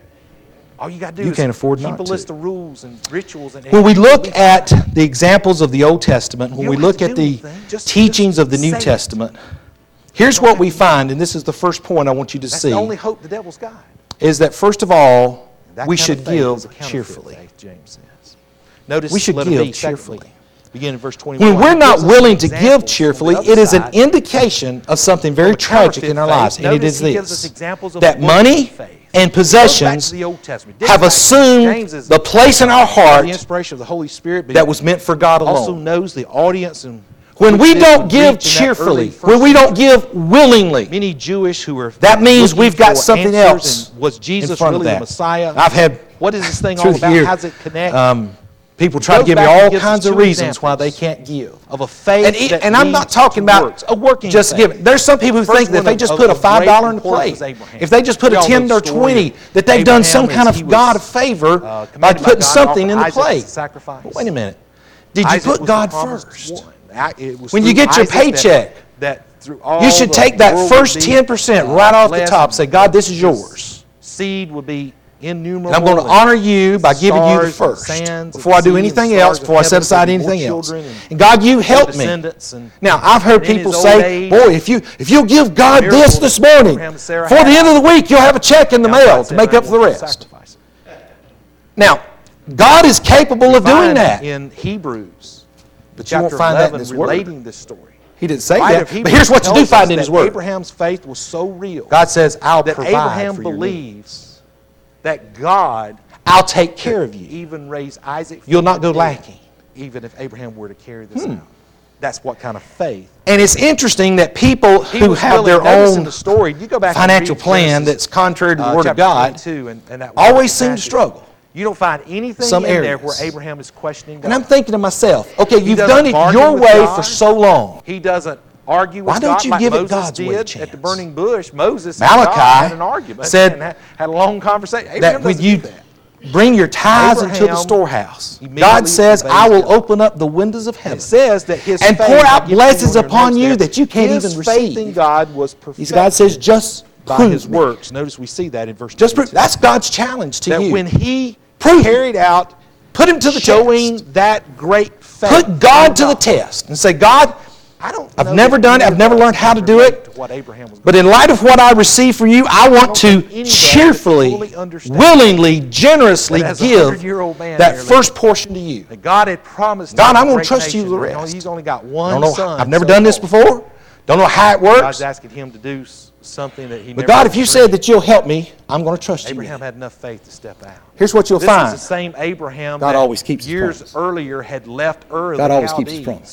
Speaker 2: All you got to do
Speaker 1: You
Speaker 2: is
Speaker 1: can't afford
Speaker 2: keep
Speaker 1: not
Speaker 2: a
Speaker 1: to.
Speaker 2: list of rules and rituals. And
Speaker 1: When we look at the examples of the Old Testament, when
Speaker 2: You
Speaker 1: we
Speaker 2: don't have
Speaker 1: look
Speaker 2: to
Speaker 1: at
Speaker 2: do
Speaker 1: the
Speaker 2: anything. Just
Speaker 1: teachings of the New
Speaker 2: say it.
Speaker 1: Testament, here's what we find, and this is the first point I want you to
Speaker 2: That's
Speaker 1: see,
Speaker 2: the only hope the devil's got.
Speaker 1: is that first of all,
Speaker 2: That
Speaker 1: we
Speaker 2: kind
Speaker 1: should
Speaker 2: of faith is a
Speaker 1: give
Speaker 2: counterfeit
Speaker 1: cheerfully.
Speaker 2: faith, James says. Notice
Speaker 1: We should
Speaker 2: letter
Speaker 1: give
Speaker 2: B, secondly,
Speaker 1: cheerfully.
Speaker 2: Begin in verse 21.
Speaker 1: When we're
Speaker 2: He
Speaker 1: not
Speaker 2: gives us
Speaker 1: willing
Speaker 2: some
Speaker 1: to give
Speaker 2: examples on the
Speaker 1: cheerfully,
Speaker 2: other
Speaker 1: it is an
Speaker 2: side
Speaker 1: indication of something very
Speaker 2: of a
Speaker 1: tragic in our
Speaker 2: counterfeit
Speaker 1: lives,
Speaker 2: faith.
Speaker 1: and it
Speaker 2: Notice
Speaker 1: is
Speaker 2: he gives us
Speaker 1: this,
Speaker 2: examples of
Speaker 1: that
Speaker 2: a working
Speaker 1: money
Speaker 2: faith.
Speaker 1: and
Speaker 2: Goes back
Speaker 1: possessions
Speaker 2: to the Old Testament.
Speaker 1: have
Speaker 2: James
Speaker 1: assumed
Speaker 2: is
Speaker 1: the place in our
Speaker 2: by
Speaker 1: heart
Speaker 2: the inspiration of the Holy Spirit, but
Speaker 1: that was meant for God
Speaker 2: also
Speaker 1: alone.
Speaker 2: knows the audience and
Speaker 1: When
Speaker 2: which
Speaker 1: we
Speaker 2: this
Speaker 1: don't
Speaker 2: would
Speaker 1: give
Speaker 2: reach in that
Speaker 1: cheerfully,
Speaker 2: early first
Speaker 1: when we don't
Speaker 2: century.
Speaker 1: give willingly,
Speaker 2: Many Jewish who are
Speaker 1: that means
Speaker 2: looking
Speaker 1: we've got
Speaker 2: for
Speaker 1: something
Speaker 2: answers
Speaker 1: else
Speaker 2: and was
Speaker 1: in
Speaker 2: Jesus
Speaker 1: front of
Speaker 2: really the
Speaker 1: that.
Speaker 2: Messiah?
Speaker 1: I've had
Speaker 2: What is this thing
Speaker 1: through
Speaker 2: all
Speaker 1: the
Speaker 2: about?
Speaker 1: year,
Speaker 2: How does it connect?
Speaker 1: people try to
Speaker 2: goes
Speaker 1: give me
Speaker 2: back and
Speaker 1: all
Speaker 2: gives us
Speaker 1: kinds of
Speaker 2: two
Speaker 1: reasons why they
Speaker 2: examples
Speaker 1: can't give.
Speaker 2: of a faith that
Speaker 1: And I'm not
Speaker 2: leads
Speaker 1: talking
Speaker 2: to
Speaker 1: about
Speaker 2: works, a working
Speaker 1: just
Speaker 2: faith.
Speaker 1: giving. There's some people who
Speaker 2: First
Speaker 1: think that if
Speaker 2: one
Speaker 1: they just
Speaker 2: of
Speaker 1: put a
Speaker 2: great
Speaker 1: $5 in the
Speaker 2: importance
Speaker 1: plate,
Speaker 2: was Abraham.
Speaker 1: if they just put
Speaker 2: We
Speaker 1: a
Speaker 2: all know
Speaker 1: 10
Speaker 2: the
Speaker 1: or
Speaker 2: story
Speaker 1: 20,
Speaker 2: of
Speaker 1: that they've done some
Speaker 2: Abraham
Speaker 1: kind
Speaker 2: as he
Speaker 1: of
Speaker 2: was,
Speaker 1: God a favor by
Speaker 2: commanded by
Speaker 1: putting
Speaker 2: God to
Speaker 1: something in
Speaker 2: offer
Speaker 1: the
Speaker 2: Isaac as a
Speaker 1: plate.
Speaker 2: sacrifice.
Speaker 1: But wait a minute. Did you
Speaker 2: Isaac
Speaker 1: put
Speaker 2: was the
Speaker 1: God
Speaker 2: promised
Speaker 1: first?
Speaker 2: one. It was
Speaker 1: When you
Speaker 2: through
Speaker 1: get your
Speaker 2: Isaac
Speaker 1: paycheck,
Speaker 2: that through all
Speaker 1: you should
Speaker 2: the
Speaker 1: take that
Speaker 2: world
Speaker 1: first
Speaker 2: would be,
Speaker 1: 10% right off the
Speaker 2: blessed,
Speaker 1: top, say, God, this is
Speaker 2: his
Speaker 1: yours.
Speaker 2: Seed would be innumerable.
Speaker 1: And I'm going to
Speaker 2: and
Speaker 1: honor you by giving you the
Speaker 2: stars and
Speaker 1: first.
Speaker 2: sands
Speaker 1: Before I
Speaker 2: of
Speaker 1: do
Speaker 2: the sea and
Speaker 1: anything
Speaker 2: stars
Speaker 1: else,
Speaker 2: of
Speaker 1: before I set
Speaker 2: heaven,
Speaker 1: aside
Speaker 2: there'll be more
Speaker 1: anything else.
Speaker 2: children
Speaker 1: And God, you
Speaker 2: more
Speaker 1: help me.
Speaker 2: descendants and-
Speaker 1: Now, I've heard
Speaker 2: and in
Speaker 1: people
Speaker 2: his
Speaker 1: say,
Speaker 2: old age,
Speaker 1: boy, if you'll give God
Speaker 2: miracle
Speaker 1: this
Speaker 2: that
Speaker 1: morning,
Speaker 2: Abraham and Sarah
Speaker 1: before the
Speaker 2: had.
Speaker 1: end of the week, you'll have a check in the
Speaker 2: Now, God
Speaker 1: mail to
Speaker 2: said,
Speaker 1: make
Speaker 2: "I
Speaker 1: up for the
Speaker 2: want you to
Speaker 1: rest.
Speaker 2: sacrifice it."
Speaker 1: Now, God is capable of doing
Speaker 2: Find
Speaker 1: that.
Speaker 2: in Hebrews,
Speaker 1: But you won't
Speaker 2: chapter
Speaker 1: find that in
Speaker 2: 11,
Speaker 1: His Word.
Speaker 2: relating this story.
Speaker 1: He didn't say
Speaker 2: Writer
Speaker 1: that.
Speaker 2: of
Speaker 1: But
Speaker 2: Hebrews
Speaker 1: here's what you do
Speaker 2: tells
Speaker 1: find
Speaker 2: us
Speaker 1: in His
Speaker 2: that
Speaker 1: Word.
Speaker 2: Abraham's faith was so real
Speaker 1: God says, I'll
Speaker 2: that
Speaker 1: provide
Speaker 2: Abraham
Speaker 1: for your needs.
Speaker 2: believes that God
Speaker 1: I'll take care of you.
Speaker 2: even raise Isaac from
Speaker 1: You'll not
Speaker 2: the
Speaker 1: go
Speaker 2: dead,
Speaker 1: lacking.
Speaker 2: even if Abraham were to carry this out. That's what kind of faith.
Speaker 1: And it's interesting that people
Speaker 2: He
Speaker 1: who
Speaker 2: was
Speaker 1: have
Speaker 2: willing-
Speaker 1: their
Speaker 2: notice in
Speaker 1: own
Speaker 2: the story, you go back and
Speaker 1: financial
Speaker 2: read
Speaker 1: plan
Speaker 2: Genesis,
Speaker 1: that's contrary to the Word of
Speaker 2: chapter
Speaker 1: God
Speaker 2: 22 and that
Speaker 1: always seem to
Speaker 2: passage.
Speaker 1: struggle.
Speaker 2: You don't find anything
Speaker 1: Some
Speaker 2: in there
Speaker 1: areas.
Speaker 2: where Abraham is questioning God.
Speaker 1: And I'm thinking to myself, okay, you've
Speaker 2: doesn't
Speaker 1: done it
Speaker 2: bargain
Speaker 1: your
Speaker 2: with
Speaker 1: way
Speaker 2: God.
Speaker 1: for so long.
Speaker 2: He doesn't argue with
Speaker 1: Why don't
Speaker 2: God
Speaker 1: you
Speaker 2: like
Speaker 1: give it
Speaker 2: Moses
Speaker 1: God's way a
Speaker 2: did at the
Speaker 1: chance?
Speaker 2: burning bush. Moses and God
Speaker 1: Malachi
Speaker 2: had an argument
Speaker 1: said
Speaker 2: and had a long conversation. Abraham
Speaker 1: That when
Speaker 2: doesn't
Speaker 1: you
Speaker 2: do that.
Speaker 1: bring your tithes into the
Speaker 2: Abraham
Speaker 1: storehouse,
Speaker 2: immediately
Speaker 1: God says,
Speaker 2: obeys
Speaker 1: I will
Speaker 2: God.
Speaker 1: open up the windows of heaven
Speaker 2: It says that his
Speaker 1: and
Speaker 2: faith,
Speaker 1: pour
Speaker 2: I
Speaker 1: out
Speaker 2: give you
Speaker 1: blessings
Speaker 2: one of your
Speaker 1: upon
Speaker 2: notes
Speaker 1: you
Speaker 2: there,
Speaker 1: that you can't
Speaker 2: his
Speaker 1: even
Speaker 2: faith in
Speaker 1: receive.
Speaker 2: God was perfected
Speaker 1: God says, just
Speaker 2: by
Speaker 1: prove
Speaker 2: his
Speaker 1: me.
Speaker 2: works. Notice we see that in verse
Speaker 1: Just
Speaker 2: 22.
Speaker 1: that's God's challenge to
Speaker 2: that
Speaker 1: you.
Speaker 2: when he
Speaker 1: Prove it.
Speaker 2: carried out,
Speaker 1: Put him to the
Speaker 2: showing
Speaker 1: test.
Speaker 2: that great faith.
Speaker 1: Put God
Speaker 2: in
Speaker 1: to the test and say, God,
Speaker 2: I don't
Speaker 1: I've
Speaker 2: know
Speaker 1: never
Speaker 2: that
Speaker 1: done it.
Speaker 2: any
Speaker 1: I've never
Speaker 2: of us
Speaker 1: learned how to
Speaker 2: can
Speaker 1: do
Speaker 2: relate
Speaker 1: it.
Speaker 2: to what Abraham was
Speaker 1: but in light of what I receive from you, I want to
Speaker 2: think any of us
Speaker 1: cheerfully,
Speaker 2: fully understand
Speaker 1: willingly, generously
Speaker 2: that as a
Speaker 1: give
Speaker 2: 100-year-old man
Speaker 1: that
Speaker 2: there
Speaker 1: first portion to you.
Speaker 2: that God had promised
Speaker 1: God,
Speaker 2: him
Speaker 1: I'm
Speaker 2: a
Speaker 1: gonna
Speaker 2: great
Speaker 1: trust you with the
Speaker 2: nation.
Speaker 1: rest.
Speaker 2: He's only got
Speaker 1: I
Speaker 2: one
Speaker 1: don't know.
Speaker 2: son.
Speaker 1: I've never
Speaker 2: so
Speaker 1: done this
Speaker 2: far.
Speaker 1: before. Don't know how it
Speaker 2: God's
Speaker 1: works.
Speaker 2: asking him to do something that he
Speaker 1: But
Speaker 2: never
Speaker 1: God, if you
Speaker 2: dreamed.
Speaker 1: said that you'll help me, I'm going to trust you.
Speaker 2: Abraham
Speaker 1: with it.
Speaker 2: had enough faith to step out.
Speaker 1: Here's what you'll
Speaker 2: This is the
Speaker 1: find.
Speaker 2: same Abraham
Speaker 1: God
Speaker 2: that
Speaker 1: always keeps his
Speaker 2: years
Speaker 1: promise.
Speaker 2: earlier had left Ur of
Speaker 1: God
Speaker 2: the
Speaker 1: always keeps his
Speaker 2: Chaldees
Speaker 1: promise.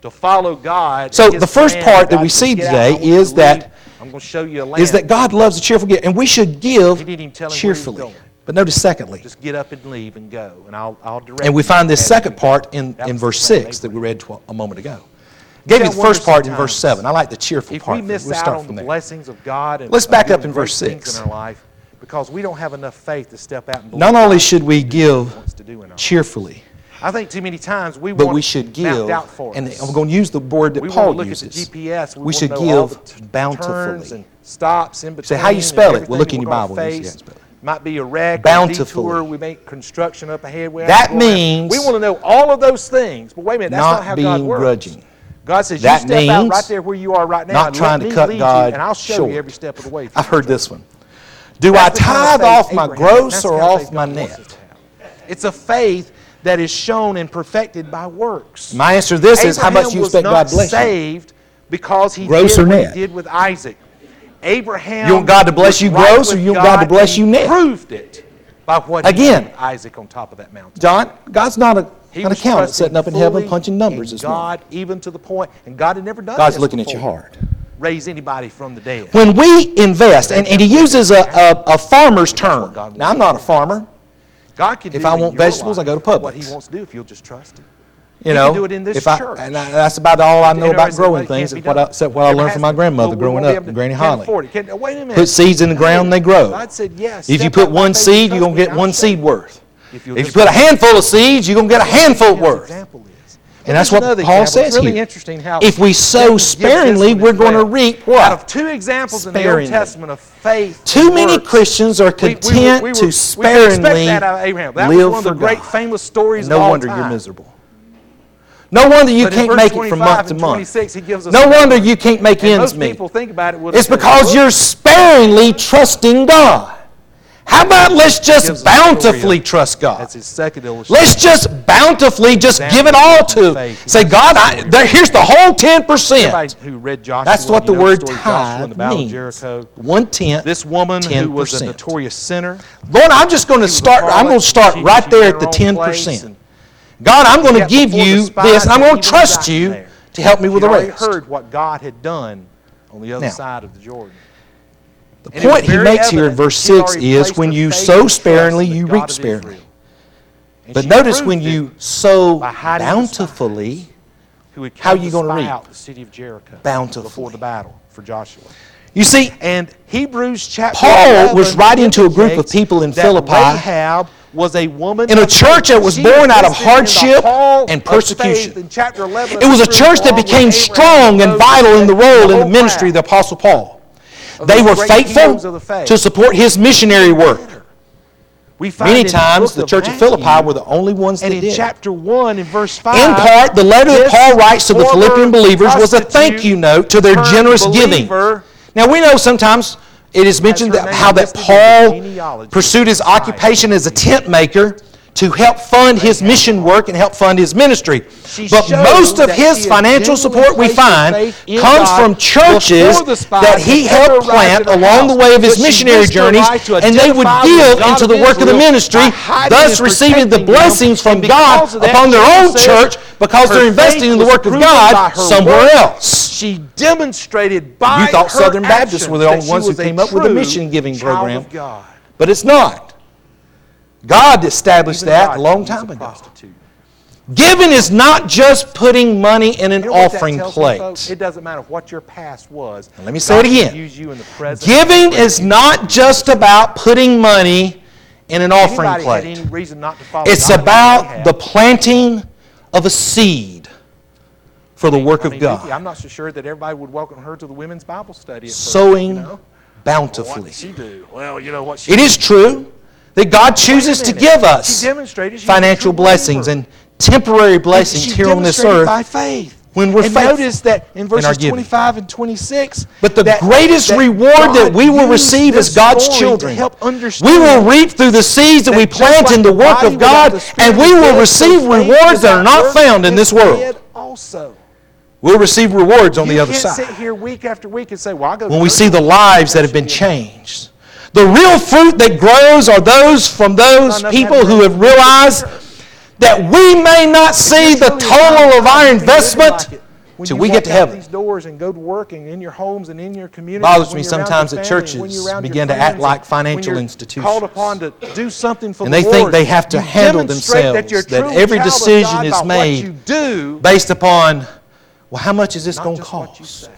Speaker 2: to follow God.
Speaker 1: So
Speaker 2: and His
Speaker 1: the first
Speaker 2: plan,
Speaker 1: part that
Speaker 2: God
Speaker 1: we
Speaker 2: says,
Speaker 1: see
Speaker 2: "Get out,
Speaker 1: today
Speaker 2: I want you
Speaker 1: is
Speaker 2: to
Speaker 1: that
Speaker 2: leave. I'm going to show you a land."
Speaker 1: is that God loves a cheerful giver, and we should give
Speaker 2: He didn't even tell him where he was
Speaker 1: cheerfully.
Speaker 2: going.
Speaker 1: But notice secondly,
Speaker 2: Just get up and leave and go, and I'll direct
Speaker 1: and we
Speaker 2: you
Speaker 1: find this
Speaker 2: as
Speaker 1: second
Speaker 2: you go.
Speaker 1: part in
Speaker 2: That was
Speaker 1: verse
Speaker 2: the plan of
Speaker 1: 6 that we
Speaker 2: Abraham.
Speaker 1: read a moment ago. Gave you the
Speaker 2: wonder
Speaker 1: first part in verse
Speaker 2: sometimes
Speaker 1: 7. I like the cheerful
Speaker 2: If
Speaker 1: part.
Speaker 2: we miss
Speaker 1: We'll
Speaker 2: out
Speaker 1: start
Speaker 2: on
Speaker 1: from
Speaker 2: the
Speaker 1: there.
Speaker 2: blessings of God and
Speaker 1: Let's
Speaker 2: of
Speaker 1: back up
Speaker 2: doing
Speaker 1: in verse
Speaker 2: great things
Speaker 1: 6.
Speaker 2: in our life, because we don't have enough faith to step out and believe
Speaker 1: Not only
Speaker 2: God
Speaker 1: should we
Speaker 2: to do what He
Speaker 1: give
Speaker 2: wants to do in our life.
Speaker 1: cheerfully,
Speaker 2: I think too many times we
Speaker 1: but
Speaker 2: want
Speaker 1: we should
Speaker 2: it mapped
Speaker 1: give,
Speaker 2: out for
Speaker 1: and
Speaker 2: us.
Speaker 1: I'm going to use the word that
Speaker 2: We
Speaker 1: Paul
Speaker 2: want to look
Speaker 1: uses.
Speaker 2: at the GPS.
Speaker 1: We
Speaker 2: want
Speaker 1: should
Speaker 2: to know all
Speaker 1: give
Speaker 2: the
Speaker 1: bountifully.
Speaker 2: turns and stops in between.
Speaker 1: Say, how you
Speaker 2: and
Speaker 1: spell it?
Speaker 2: everything
Speaker 1: Well, look
Speaker 2: that
Speaker 1: in your
Speaker 2: we're gonna
Speaker 1: Bible. You'll see how
Speaker 2: face.
Speaker 1: to spell it.
Speaker 2: Might be a wreck,
Speaker 1: Bountifully.
Speaker 2: a detour, we make construction up ahead. We
Speaker 1: That
Speaker 2: have to go around.
Speaker 1: means
Speaker 2: we want to know all of those things. But wait a minute, that's not how
Speaker 1: not
Speaker 2: God
Speaker 1: being
Speaker 2: works.
Speaker 1: grudging.
Speaker 2: God says,
Speaker 1: That
Speaker 2: you step out
Speaker 1: means
Speaker 2: right there where you are right now.
Speaker 1: not
Speaker 2: and
Speaker 1: trying
Speaker 2: let
Speaker 1: to
Speaker 2: me
Speaker 1: cut
Speaker 2: lead
Speaker 1: God
Speaker 2: you, and I'll show
Speaker 1: short.
Speaker 2: you every step of the way.
Speaker 1: I've heard this one. Do
Speaker 2: That's
Speaker 1: I
Speaker 2: the kind of
Speaker 1: tithe
Speaker 2: faith
Speaker 1: off my
Speaker 2: Abraham-
Speaker 1: gross
Speaker 2: that's
Speaker 1: or
Speaker 2: the kind of
Speaker 1: off
Speaker 2: faith
Speaker 1: my
Speaker 2: God wants us
Speaker 1: net?
Speaker 2: to have. It's a faith that is shown and perfected by works.
Speaker 1: My answer to this is, how much
Speaker 2: Abraham
Speaker 1: you
Speaker 2: was
Speaker 1: expect
Speaker 2: not
Speaker 1: God to bless you?
Speaker 2: saved because he
Speaker 1: Gross
Speaker 2: did
Speaker 1: or
Speaker 2: what
Speaker 1: net?
Speaker 2: he did with Isaac. Abraham
Speaker 1: You want God to bless
Speaker 2: was
Speaker 1: you
Speaker 2: right
Speaker 1: gross, or
Speaker 2: with
Speaker 1: you want God to
Speaker 2: God,
Speaker 1: bless
Speaker 2: and
Speaker 1: you
Speaker 2: he
Speaker 1: net?
Speaker 2: proved it by what he
Speaker 1: Again.
Speaker 2: did with Isaac on top of that mountain.
Speaker 1: John, God's not an
Speaker 2: He
Speaker 1: accountant
Speaker 2: was trusting
Speaker 1: sitting up in heaven
Speaker 2: fully
Speaker 1: punching numbers
Speaker 2: in
Speaker 1: this morning.
Speaker 2: God, even to the point, and God had never done
Speaker 1: God's
Speaker 2: this
Speaker 1: looking at
Speaker 2: before.
Speaker 1: your heart.
Speaker 2: Raise anybody from the dead.
Speaker 1: When we invest, and he uses a farmer's term.
Speaker 2: God
Speaker 1: Now, I'm not a farmer.
Speaker 2: God can
Speaker 1: If
Speaker 2: do
Speaker 1: I
Speaker 2: in
Speaker 1: want
Speaker 2: your
Speaker 1: vegetables,
Speaker 2: life
Speaker 1: I go to Publix.
Speaker 2: what He wants to do if you'll just trust Him.
Speaker 1: You
Speaker 2: He
Speaker 1: know,
Speaker 2: can do it in this
Speaker 1: if I,
Speaker 2: church.
Speaker 1: and that's about all I know about
Speaker 2: Interesting,
Speaker 1: growing
Speaker 2: it can't
Speaker 1: things,
Speaker 2: be
Speaker 1: except
Speaker 2: done.
Speaker 1: what I
Speaker 2: Never
Speaker 1: learned
Speaker 2: has
Speaker 1: from my
Speaker 2: to.
Speaker 1: grandmother
Speaker 2: Well, we
Speaker 1: growing
Speaker 2: won't be
Speaker 1: up,
Speaker 2: able to-
Speaker 1: Granny
Speaker 2: can't
Speaker 1: Holly.
Speaker 2: afford it. Wait a minute.
Speaker 1: Put seeds in the ground, they grow.
Speaker 2: God said yes.
Speaker 1: If you
Speaker 2: Step
Speaker 1: put
Speaker 2: out by
Speaker 1: one
Speaker 2: faith and
Speaker 1: seed, you're
Speaker 2: trust
Speaker 1: going to
Speaker 2: me,
Speaker 1: get
Speaker 2: and
Speaker 1: one
Speaker 2: I'll show
Speaker 1: seed
Speaker 2: you.
Speaker 1: worth.
Speaker 2: you'll
Speaker 1: If you
Speaker 2: just
Speaker 1: put a
Speaker 2: believe.
Speaker 1: handful of seeds, you're going to get a handful
Speaker 2: His
Speaker 1: worth.
Speaker 2: example is.
Speaker 1: And that's
Speaker 2: Here's
Speaker 1: what
Speaker 2: another
Speaker 1: Paul
Speaker 2: example.
Speaker 1: says
Speaker 2: It's really
Speaker 1: here.
Speaker 2: interesting how
Speaker 1: If we sow
Speaker 2: James gives this
Speaker 1: sparingly,
Speaker 2: one
Speaker 1: we're
Speaker 2: as
Speaker 1: going to
Speaker 2: well.
Speaker 1: reap
Speaker 2: Out
Speaker 1: what?
Speaker 2: of two examples in the
Speaker 1: Sparingly.
Speaker 2: Old Testament of faith,
Speaker 1: Too
Speaker 2: and
Speaker 1: many
Speaker 2: works,
Speaker 1: Christians are
Speaker 2: we
Speaker 1: content
Speaker 2: we
Speaker 1: to
Speaker 2: we expect
Speaker 1: sparingly
Speaker 2: that out of Abraham. That
Speaker 1: live
Speaker 2: was one of the
Speaker 1: for
Speaker 2: great
Speaker 1: God.
Speaker 2: famous stories
Speaker 1: No
Speaker 2: of all
Speaker 1: wonder
Speaker 2: time.
Speaker 1: you're miserable. No wonder you
Speaker 2: But in
Speaker 1: can't
Speaker 2: verse
Speaker 1: make it
Speaker 2: 25
Speaker 1: from month to
Speaker 2: and
Speaker 1: month.
Speaker 2: 26, he gives us
Speaker 1: No
Speaker 2: another
Speaker 1: wonder
Speaker 2: one.
Speaker 1: you can't make
Speaker 2: And
Speaker 1: ends
Speaker 2: most
Speaker 1: meet.
Speaker 2: people think about it.
Speaker 1: It's because you're sparingly trusting God. How about let's
Speaker 2: Gives us
Speaker 1: just
Speaker 2: a
Speaker 1: bountifully
Speaker 2: story of-
Speaker 1: trust God?
Speaker 2: That's his second illustration.
Speaker 1: Let's just bountifully just give it all to Him. Say, God, here's the whole 10%.
Speaker 2: Everybody who read Joshua,
Speaker 1: That's what
Speaker 2: you
Speaker 1: the
Speaker 2: know
Speaker 1: word
Speaker 2: story of Joshua and the
Speaker 1: tithe
Speaker 2: Battle of
Speaker 1: means.
Speaker 2: Jericho.
Speaker 1: 1/10.
Speaker 2: This woman who was a
Speaker 1: 10%.
Speaker 2: notorious sinner.
Speaker 1: Lord, I'm just going to start. I'm going to start right there at the 10%. God, I'm going to give you this, and I'm going to trust you to help me with the
Speaker 2: already
Speaker 1: rest.
Speaker 2: heard what God had done on the other
Speaker 1: Now,
Speaker 2: side of the Jordan.
Speaker 1: The
Speaker 2: And it was
Speaker 1: point he
Speaker 2: very
Speaker 1: makes here in
Speaker 2: evident
Speaker 1: verse
Speaker 2: that he had
Speaker 1: 6
Speaker 2: already
Speaker 1: is
Speaker 2: placed
Speaker 1: when
Speaker 2: her
Speaker 1: you
Speaker 2: faith
Speaker 1: sow
Speaker 2: and trust
Speaker 1: sparingly,
Speaker 2: in the
Speaker 1: you
Speaker 2: God
Speaker 1: reap
Speaker 2: of
Speaker 1: sparingly.
Speaker 2: Israel. And
Speaker 1: But
Speaker 2: she
Speaker 1: notice
Speaker 2: proved
Speaker 1: when
Speaker 2: it
Speaker 1: you sow
Speaker 2: by hiding her son,
Speaker 1: bountifully,
Speaker 2: who had
Speaker 1: how
Speaker 2: come
Speaker 1: you
Speaker 2: to
Speaker 1: gonna
Speaker 2: spy
Speaker 1: reap?
Speaker 2: out the city of Jericho
Speaker 1: Bountifully.
Speaker 2: before the battle for Joshua.
Speaker 1: you see,
Speaker 2: And Hebrews chapter
Speaker 1: Paul
Speaker 2: 11
Speaker 1: was writing to a group of
Speaker 2: indicates
Speaker 1: people in
Speaker 2: that
Speaker 1: Philippi
Speaker 2: Rahab was a woman
Speaker 1: in a
Speaker 2: of
Speaker 1: church
Speaker 2: faith.
Speaker 1: that was
Speaker 2: She
Speaker 1: born out of
Speaker 2: existed in the
Speaker 1: hardship
Speaker 2: hall
Speaker 1: and
Speaker 2: of
Speaker 1: persecution.
Speaker 2: faith in chapter 11
Speaker 1: it was a
Speaker 2: of
Speaker 1: church that
Speaker 2: Scripture,
Speaker 1: became
Speaker 2: along with
Speaker 1: strong
Speaker 2: Abraham,
Speaker 1: and vital in the
Speaker 2: Moses,
Speaker 1: role in the
Speaker 2: whole
Speaker 1: ministry of the
Speaker 2: crowd
Speaker 1: Apostle Paul.
Speaker 2: of
Speaker 1: They
Speaker 2: those
Speaker 1: were
Speaker 2: great
Speaker 1: faithful
Speaker 2: heroes of the faith.
Speaker 1: to support his missionary work.
Speaker 2: We find
Speaker 1: Many
Speaker 2: in
Speaker 1: times
Speaker 2: book
Speaker 1: the
Speaker 2: of
Speaker 1: church of
Speaker 2: Matthew,
Speaker 1: Philippi were the only ones that
Speaker 2: and in
Speaker 1: did.
Speaker 2: chapter 1 in verse 5,
Speaker 1: In part, the letter that
Speaker 2: this
Speaker 1: Paul writes to the
Speaker 2: former
Speaker 1: Philippian believers was a
Speaker 2: prostitute
Speaker 1: thank you note to their
Speaker 2: turned
Speaker 1: generous giving.
Speaker 2: believer
Speaker 1: Now we know sometimes it is mentioned
Speaker 2: her
Speaker 1: that
Speaker 2: name
Speaker 1: how that
Speaker 2: listed in the
Speaker 1: Paul
Speaker 2: genealogy
Speaker 1: pursued his
Speaker 2: of Messiah.
Speaker 1: occupation as a tent maker to help fund his mission work and help fund his ministry.
Speaker 2: She
Speaker 1: But
Speaker 2: showed
Speaker 1: most of
Speaker 2: that
Speaker 1: his
Speaker 2: she had
Speaker 1: financial
Speaker 2: genuinely
Speaker 1: support we
Speaker 2: placed her
Speaker 1: find
Speaker 2: faith in
Speaker 1: comes
Speaker 2: God
Speaker 1: from churches
Speaker 2: before the spies
Speaker 1: that he
Speaker 2: had ever
Speaker 1: helped plant
Speaker 2: arrived at her
Speaker 1: along the
Speaker 2: house.
Speaker 1: way of his
Speaker 2: But she
Speaker 1: missionary
Speaker 2: risked her
Speaker 1: journeys,
Speaker 2: life to
Speaker 1: and they would
Speaker 2: identify with
Speaker 1: give
Speaker 2: God
Speaker 1: into
Speaker 2: of
Speaker 1: the work of the
Speaker 2: Israel
Speaker 1: ministry,
Speaker 2: by hiding
Speaker 1: thus
Speaker 2: and
Speaker 1: receiving the
Speaker 2: protecting them.
Speaker 1: blessings from
Speaker 2: And
Speaker 1: God
Speaker 2: because of that,
Speaker 1: upon their
Speaker 2: James
Speaker 1: own
Speaker 2: says
Speaker 1: church because
Speaker 2: her
Speaker 1: they're investing
Speaker 2: faith
Speaker 1: in the
Speaker 2: was
Speaker 1: work of
Speaker 2: proven by
Speaker 1: God
Speaker 2: her
Speaker 1: somewhere
Speaker 2: works.
Speaker 1: else.
Speaker 2: She demonstrated by
Speaker 1: You thought
Speaker 2: her
Speaker 1: Southern Baptists
Speaker 2: actions
Speaker 1: were the
Speaker 2: that
Speaker 1: only
Speaker 2: she
Speaker 1: ones who
Speaker 2: was a
Speaker 1: came up with a
Speaker 2: true
Speaker 1: mission-giving
Speaker 2: child
Speaker 1: program.
Speaker 2: of God.
Speaker 1: But it's not. God established
Speaker 2: Even
Speaker 1: that
Speaker 2: God
Speaker 1: a long
Speaker 2: could use
Speaker 1: time
Speaker 2: a
Speaker 1: ago.
Speaker 2: prostitute.
Speaker 1: Giving is not just putting money in an
Speaker 2: You know what that
Speaker 1: offering
Speaker 2: tells me,
Speaker 1: plate.
Speaker 2: folks? It doesn't matter what your past was.
Speaker 1: Let me say it
Speaker 2: God can
Speaker 1: again.
Speaker 2: use you in the present.
Speaker 1: Giving is not just about putting money in an offering
Speaker 2: Anybody had any
Speaker 1: plate.
Speaker 2: reason not to follow
Speaker 1: It's
Speaker 2: God?
Speaker 1: about the planting of a seed for the work of
Speaker 2: Vicki,
Speaker 1: God.
Speaker 2: I'm not so sure that everybody would welcome her to the women's Bible study. At first,
Speaker 1: Sowing
Speaker 2: you know?
Speaker 1: bountifully.
Speaker 2: What did she do? Well, you know what she
Speaker 1: It is true that God chooses to give us
Speaker 2: She demonstrated she's a
Speaker 1: financial
Speaker 2: true
Speaker 1: blessings
Speaker 2: believer.
Speaker 1: and temporary blessings
Speaker 2: She
Speaker 1: here on this
Speaker 2: demonstrated
Speaker 1: earth
Speaker 2: by faith.
Speaker 1: when we're
Speaker 2: And
Speaker 1: faithful
Speaker 2: notice that in
Speaker 1: our
Speaker 2: verses
Speaker 1: giving.
Speaker 2: 25 and 26,
Speaker 1: But the
Speaker 2: that-
Speaker 1: greatest
Speaker 2: that
Speaker 1: reward
Speaker 2: God
Speaker 1: that we will
Speaker 2: used
Speaker 1: receive as
Speaker 2: this
Speaker 1: God's
Speaker 2: story
Speaker 1: children,
Speaker 2: to help understand
Speaker 1: we will reap through the seeds that we
Speaker 2: that just
Speaker 1: plant
Speaker 2: like
Speaker 1: in the
Speaker 2: the
Speaker 1: work
Speaker 2: body
Speaker 1: of God,
Speaker 2: without the spirit
Speaker 1: and we
Speaker 2: is
Speaker 1: will
Speaker 2: dead,
Speaker 1: receive
Speaker 2: so faith
Speaker 1: rewards that are
Speaker 2: without
Speaker 1: not
Speaker 2: works
Speaker 1: found in
Speaker 2: is
Speaker 1: this world.
Speaker 2: dead also.
Speaker 1: We'll receive rewards on the other
Speaker 2: You can't sit
Speaker 1: side
Speaker 2: here week after week and say, well, I'll go
Speaker 1: when
Speaker 2: to
Speaker 1: we
Speaker 2: church
Speaker 1: see the
Speaker 2: on
Speaker 1: lives that have been changed. The real fruit that grows are those from those people who have realized that we may not see the total of our investment,
Speaker 2: when
Speaker 1: till
Speaker 2: you
Speaker 1: we
Speaker 2: walk
Speaker 1: get to
Speaker 2: out
Speaker 1: heaven.
Speaker 2: these doors and go to work and in your homes and in your community.
Speaker 1: Bothers
Speaker 2: when
Speaker 1: me
Speaker 2: you're around
Speaker 1: sometimes
Speaker 2: your
Speaker 1: that
Speaker 2: family,
Speaker 1: churches
Speaker 2: when you're around your
Speaker 1: begin to act
Speaker 2: friends,
Speaker 1: like
Speaker 2: when
Speaker 1: financial
Speaker 2: you're
Speaker 1: institutions.
Speaker 2: called upon to do something for
Speaker 1: And
Speaker 2: the
Speaker 1: they
Speaker 2: Lord.
Speaker 1: think they have to
Speaker 2: You
Speaker 1: handle
Speaker 2: demonstrate that you're
Speaker 1: themselves, that
Speaker 2: truly
Speaker 1: every
Speaker 2: a child of
Speaker 1: decision
Speaker 2: God
Speaker 1: is
Speaker 2: by
Speaker 1: made
Speaker 2: what you do,
Speaker 1: based upon, well, how much is this
Speaker 2: not
Speaker 1: going to
Speaker 2: just what you
Speaker 1: cost?
Speaker 2: say.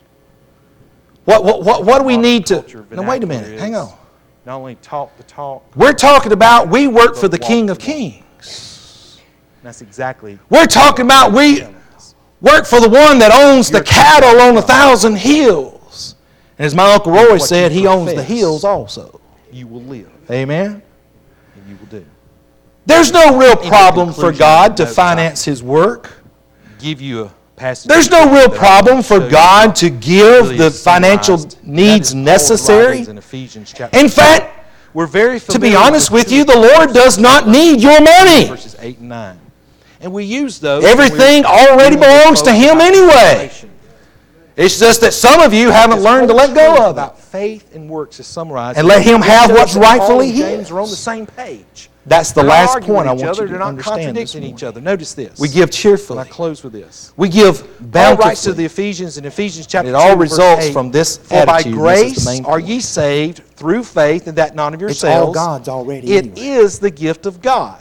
Speaker 1: What do we
Speaker 2: Modern
Speaker 1: need to...
Speaker 2: culture
Speaker 1: Now, wait a
Speaker 2: vernacular
Speaker 1: minute. Hang
Speaker 2: is
Speaker 1: on.
Speaker 2: Not only talk the talk,
Speaker 1: We're talking about we work for the
Speaker 2: walk
Speaker 1: King
Speaker 2: the
Speaker 1: of
Speaker 2: walk.
Speaker 1: Kings.
Speaker 2: that's exactly
Speaker 1: We're talking about we
Speaker 2: telling us.
Speaker 1: work for the one that owns the
Speaker 2: You're
Speaker 1: cattle on
Speaker 2: God.
Speaker 1: 1,000 hills. And as my Uncle Roy
Speaker 2: What
Speaker 1: said,
Speaker 2: you
Speaker 1: he owns the
Speaker 2: profess.
Speaker 1: hills also.
Speaker 2: You will live,
Speaker 1: Amen?
Speaker 2: and you will do.
Speaker 1: There's no real problem for
Speaker 2: conclusion,
Speaker 1: God to
Speaker 2: note,
Speaker 1: finance His work.
Speaker 2: Give you a passage.
Speaker 1: There's no real problem for God to give
Speaker 2: Really
Speaker 1: the
Speaker 2: is
Speaker 1: financial
Speaker 2: summarized. That
Speaker 1: needs
Speaker 2: is Paul's
Speaker 1: necessary.
Speaker 2: writings in Ephesians chapter
Speaker 1: In
Speaker 2: 2.
Speaker 1: fact,
Speaker 2: We're very
Speaker 1: to be
Speaker 2: familiar
Speaker 1: honest with you, the
Speaker 2: two
Speaker 1: Lord does not need your money.
Speaker 2: verses 8 and 9. And we use those.
Speaker 1: Everything
Speaker 2: when we're
Speaker 1: already
Speaker 2: doing the
Speaker 1: belongs to
Speaker 2: quote
Speaker 1: Him
Speaker 2: about
Speaker 1: anyway.
Speaker 2: salvation.
Speaker 1: It's just that some of you haven't
Speaker 2: This
Speaker 1: learned to
Speaker 2: whole
Speaker 1: let go
Speaker 2: truth
Speaker 1: of it.
Speaker 2: about faith and works is summarized.
Speaker 1: And let Him
Speaker 2: It
Speaker 1: have
Speaker 2: shows
Speaker 1: what's
Speaker 2: that Paul
Speaker 1: rightfully
Speaker 2: and James
Speaker 1: His.
Speaker 2: are on the same page.
Speaker 1: That's the
Speaker 2: They're not
Speaker 1: last
Speaker 2: arguing
Speaker 1: point I
Speaker 2: with each
Speaker 1: want
Speaker 2: other.
Speaker 1: you
Speaker 2: They're
Speaker 1: to
Speaker 2: not
Speaker 1: understand this
Speaker 2: contradicting
Speaker 1: morning.
Speaker 2: each other. Notice this.
Speaker 1: We give
Speaker 2: And I
Speaker 1: cheerfully.
Speaker 2: close with this.
Speaker 1: We give
Speaker 2: Paul writes to the
Speaker 1: bountifully.
Speaker 2: Ephesians in Ephesians chapter
Speaker 1: It
Speaker 2: 2,
Speaker 1: all
Speaker 2: verse
Speaker 1: results
Speaker 2: 8,
Speaker 1: from this
Speaker 2: For by
Speaker 1: attitude. This is the
Speaker 2: grace
Speaker 1: main
Speaker 2: are
Speaker 1: point.
Speaker 2: ye saved through faith, and that not of
Speaker 1: It's all
Speaker 2: yourselves.
Speaker 1: God's already
Speaker 2: It
Speaker 1: anyway.
Speaker 2: is the gift of God,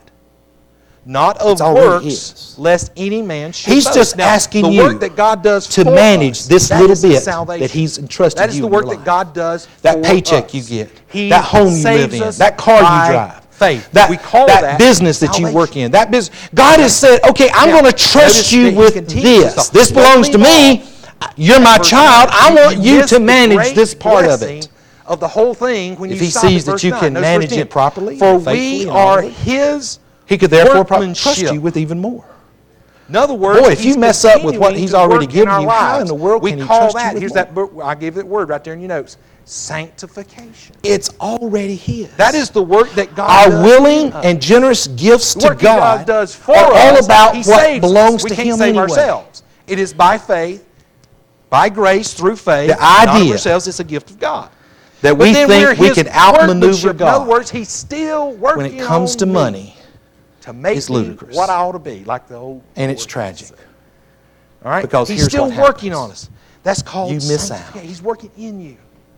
Speaker 2: not of
Speaker 1: It's already
Speaker 2: works,
Speaker 1: His.
Speaker 2: lest any man should
Speaker 1: He's
Speaker 2: boast.
Speaker 1: just
Speaker 2: Now,
Speaker 1: asking
Speaker 2: the
Speaker 1: you
Speaker 2: work that God does
Speaker 1: to
Speaker 2: for
Speaker 1: manage
Speaker 2: us,
Speaker 1: this
Speaker 2: that
Speaker 1: little
Speaker 2: is the
Speaker 1: bit
Speaker 2: salvation.
Speaker 1: that He's entrusted
Speaker 2: That is
Speaker 1: you
Speaker 2: the
Speaker 1: in
Speaker 2: work
Speaker 1: your
Speaker 2: that
Speaker 1: life.
Speaker 2: God does
Speaker 1: That
Speaker 2: for
Speaker 1: paycheck
Speaker 2: us.
Speaker 1: you get,
Speaker 2: He
Speaker 1: that home you live
Speaker 2: saves
Speaker 1: in,
Speaker 2: us
Speaker 1: that car you
Speaker 2: by
Speaker 1: drive,
Speaker 2: faith.
Speaker 1: that,
Speaker 2: We call
Speaker 1: that
Speaker 2: that
Speaker 1: business that you
Speaker 2: salvation.
Speaker 1: work in. That business. God has said, okay, I'm
Speaker 2: Now,
Speaker 1: going to trust
Speaker 2: notice
Speaker 1: you
Speaker 2: that he
Speaker 1: with
Speaker 2: continues
Speaker 1: this.
Speaker 2: this.
Speaker 1: This
Speaker 2: Don't
Speaker 1: belongs to
Speaker 2: leave
Speaker 1: me. You're my
Speaker 2: Verse
Speaker 1: child.
Speaker 2: 9.
Speaker 1: I want you
Speaker 2: miss
Speaker 1: to
Speaker 2: the
Speaker 1: manage
Speaker 2: great
Speaker 1: this part of
Speaker 2: blessing
Speaker 1: it.
Speaker 2: of the whole thing when
Speaker 1: If
Speaker 2: you
Speaker 1: he
Speaker 2: stop
Speaker 1: sees
Speaker 2: at
Speaker 1: that
Speaker 2: verse
Speaker 1: you
Speaker 2: 9.
Speaker 1: can
Speaker 2: Notice verse
Speaker 1: manage
Speaker 2: 10.
Speaker 1: it properly
Speaker 2: For
Speaker 1: and faithfully
Speaker 2: we
Speaker 1: and
Speaker 2: are
Speaker 1: honorably,
Speaker 2: His
Speaker 1: He could therefore trust
Speaker 2: workmanship.
Speaker 1: you with even more.
Speaker 2: In other words,
Speaker 1: Boy, if you
Speaker 2: He's
Speaker 1: mess up with what
Speaker 2: continuing
Speaker 1: He's
Speaker 2: to
Speaker 1: already
Speaker 2: work in
Speaker 1: given
Speaker 2: our
Speaker 1: you, how in
Speaker 2: lives.
Speaker 1: the world
Speaker 2: we
Speaker 1: can He
Speaker 2: call
Speaker 1: trust you
Speaker 2: that,
Speaker 1: with
Speaker 2: here's
Speaker 1: more?
Speaker 2: that book, I gave that word right there in your notes, sanctification.
Speaker 1: It's already His.
Speaker 2: That is the work that God
Speaker 1: Our
Speaker 2: does
Speaker 1: willing
Speaker 2: in us.
Speaker 1: and generous gifts
Speaker 2: The
Speaker 1: to
Speaker 2: work that God
Speaker 1: God
Speaker 2: does for
Speaker 1: are all
Speaker 2: us,
Speaker 1: about
Speaker 2: He
Speaker 1: what
Speaker 2: saves
Speaker 1: belongs
Speaker 2: us.
Speaker 1: to
Speaker 2: We can't
Speaker 1: Him
Speaker 2: save
Speaker 1: anyway.
Speaker 2: ourselves. It is by faith, by grace, through faith,
Speaker 1: The
Speaker 2: not of
Speaker 1: idea
Speaker 2: ourselves. It's a gift of God.
Speaker 1: That
Speaker 2: But
Speaker 1: we
Speaker 2: then
Speaker 1: think
Speaker 2: we're
Speaker 1: we
Speaker 2: His
Speaker 1: can outmaneuver
Speaker 2: workmanship. In other
Speaker 1: God
Speaker 2: words, He's still working
Speaker 1: when it comes
Speaker 2: on
Speaker 1: to
Speaker 2: me
Speaker 1: money,
Speaker 2: to make
Speaker 1: it's
Speaker 2: me
Speaker 1: ludicrous.
Speaker 2: what I ought to be, like the old.
Speaker 1: and it's
Speaker 2: word
Speaker 1: tragic.
Speaker 2: says. All right,
Speaker 1: Because
Speaker 2: He's
Speaker 1: here's
Speaker 2: still
Speaker 1: what
Speaker 2: working
Speaker 1: happens.
Speaker 2: on us. That's called
Speaker 1: You miss
Speaker 2: sanctification.
Speaker 1: out.
Speaker 2: He's working in you.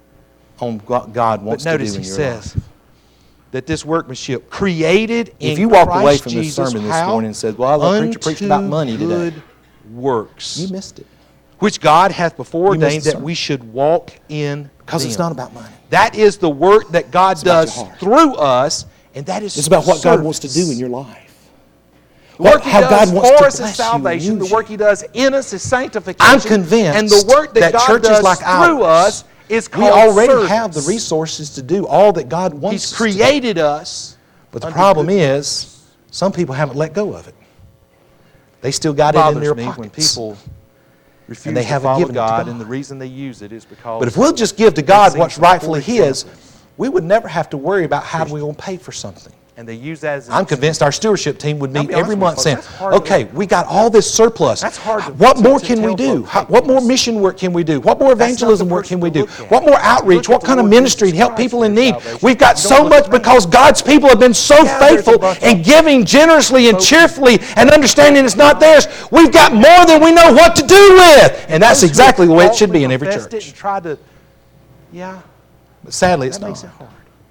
Speaker 1: On what God
Speaker 2: But
Speaker 1: wants to do
Speaker 2: notice
Speaker 1: in
Speaker 2: He
Speaker 1: your
Speaker 2: says
Speaker 1: life.
Speaker 2: that this workmanship created in
Speaker 1: If you walked away
Speaker 2: Christ
Speaker 1: from this
Speaker 2: Jesus,
Speaker 1: sermon this
Speaker 2: how?
Speaker 1: morning and said, well, the preacher preached about
Speaker 2: Unto
Speaker 1: money today,
Speaker 2: good works,
Speaker 1: you missed it.
Speaker 2: which God hath before
Speaker 1: You missed
Speaker 2: ordained
Speaker 1: the
Speaker 2: that
Speaker 1: sermon.
Speaker 2: we should walk in
Speaker 1: Because
Speaker 2: them.
Speaker 1: it's not about money.
Speaker 2: That is the work that God
Speaker 1: about
Speaker 2: does
Speaker 1: your heart.
Speaker 2: through us, and that is
Speaker 1: It's about what God wants to
Speaker 2: service.
Speaker 1: do in your life.
Speaker 2: The work He
Speaker 1: how
Speaker 2: does
Speaker 1: God wants
Speaker 2: for
Speaker 1: to
Speaker 2: us is
Speaker 1: bless you and
Speaker 2: salvation. The
Speaker 1: use
Speaker 2: work
Speaker 1: you.
Speaker 2: He does in us is sanctification.
Speaker 1: I'm convinced
Speaker 2: and the work that God
Speaker 1: churches
Speaker 2: does
Speaker 1: like
Speaker 2: through
Speaker 1: ours,
Speaker 2: us is
Speaker 1: we
Speaker 2: called
Speaker 1: already
Speaker 2: service.
Speaker 1: have the resources to do all that God wants
Speaker 2: He's
Speaker 1: us to do.
Speaker 2: created us.
Speaker 1: But the
Speaker 2: under
Speaker 1: problem
Speaker 2: good
Speaker 1: is, some people haven't let go of it. They still got it
Speaker 2: bothers
Speaker 1: in their
Speaker 2: me
Speaker 1: pockets.
Speaker 2: when people refuse
Speaker 1: they
Speaker 2: to
Speaker 1: haven't
Speaker 2: follow
Speaker 1: given it to
Speaker 2: God,
Speaker 1: God.
Speaker 2: and the reason they use it is because.
Speaker 1: But if we'll just give to God
Speaker 2: seen
Speaker 1: what's
Speaker 2: some poor
Speaker 1: rightfully His,
Speaker 2: examples.
Speaker 1: we would never have to worry about how we going to pay for something.
Speaker 2: and they use that as an
Speaker 1: I'm convinced our stewardship team would
Speaker 2: I'll
Speaker 1: meet
Speaker 2: be honest
Speaker 1: every
Speaker 2: with
Speaker 1: month
Speaker 2: you,
Speaker 1: saying,
Speaker 2: folks, that's hard to-
Speaker 1: okay, we got all this surplus.
Speaker 2: That's hard to-
Speaker 1: What more
Speaker 2: to
Speaker 1: can we
Speaker 2: tell
Speaker 1: do?
Speaker 2: folks,
Speaker 1: How-
Speaker 2: hey,
Speaker 1: what more
Speaker 2: this-
Speaker 1: mission work can we do? What more
Speaker 2: That's not the
Speaker 1: evangelism work
Speaker 2: person
Speaker 1: can we
Speaker 2: to
Speaker 1: do?
Speaker 2: look at.
Speaker 1: What more outreach?
Speaker 2: Look at
Speaker 1: What
Speaker 2: the
Speaker 1: kind of
Speaker 2: Lord
Speaker 1: ministry to
Speaker 2: Jesus
Speaker 1: help
Speaker 2: Christ
Speaker 1: people
Speaker 2: for
Speaker 1: in
Speaker 2: your
Speaker 1: need?
Speaker 2: salvation.
Speaker 1: We've got
Speaker 2: You don't
Speaker 1: so
Speaker 2: look
Speaker 1: much
Speaker 2: at me.
Speaker 1: because God's people have been so
Speaker 2: Yeah, there's a
Speaker 1: faithful
Speaker 2: bunch
Speaker 1: and
Speaker 2: of-
Speaker 1: giving generously and cheerfully and understanding it's not theirs. We've got more than we know what to do with. And that's
Speaker 2: Those who
Speaker 1: exactly the way it
Speaker 2: falsely
Speaker 1: should be in every
Speaker 2: professed it
Speaker 1: church.
Speaker 2: and tried to, yeah,
Speaker 1: But sadly, it's
Speaker 2: that makes
Speaker 1: not.
Speaker 2: it hard.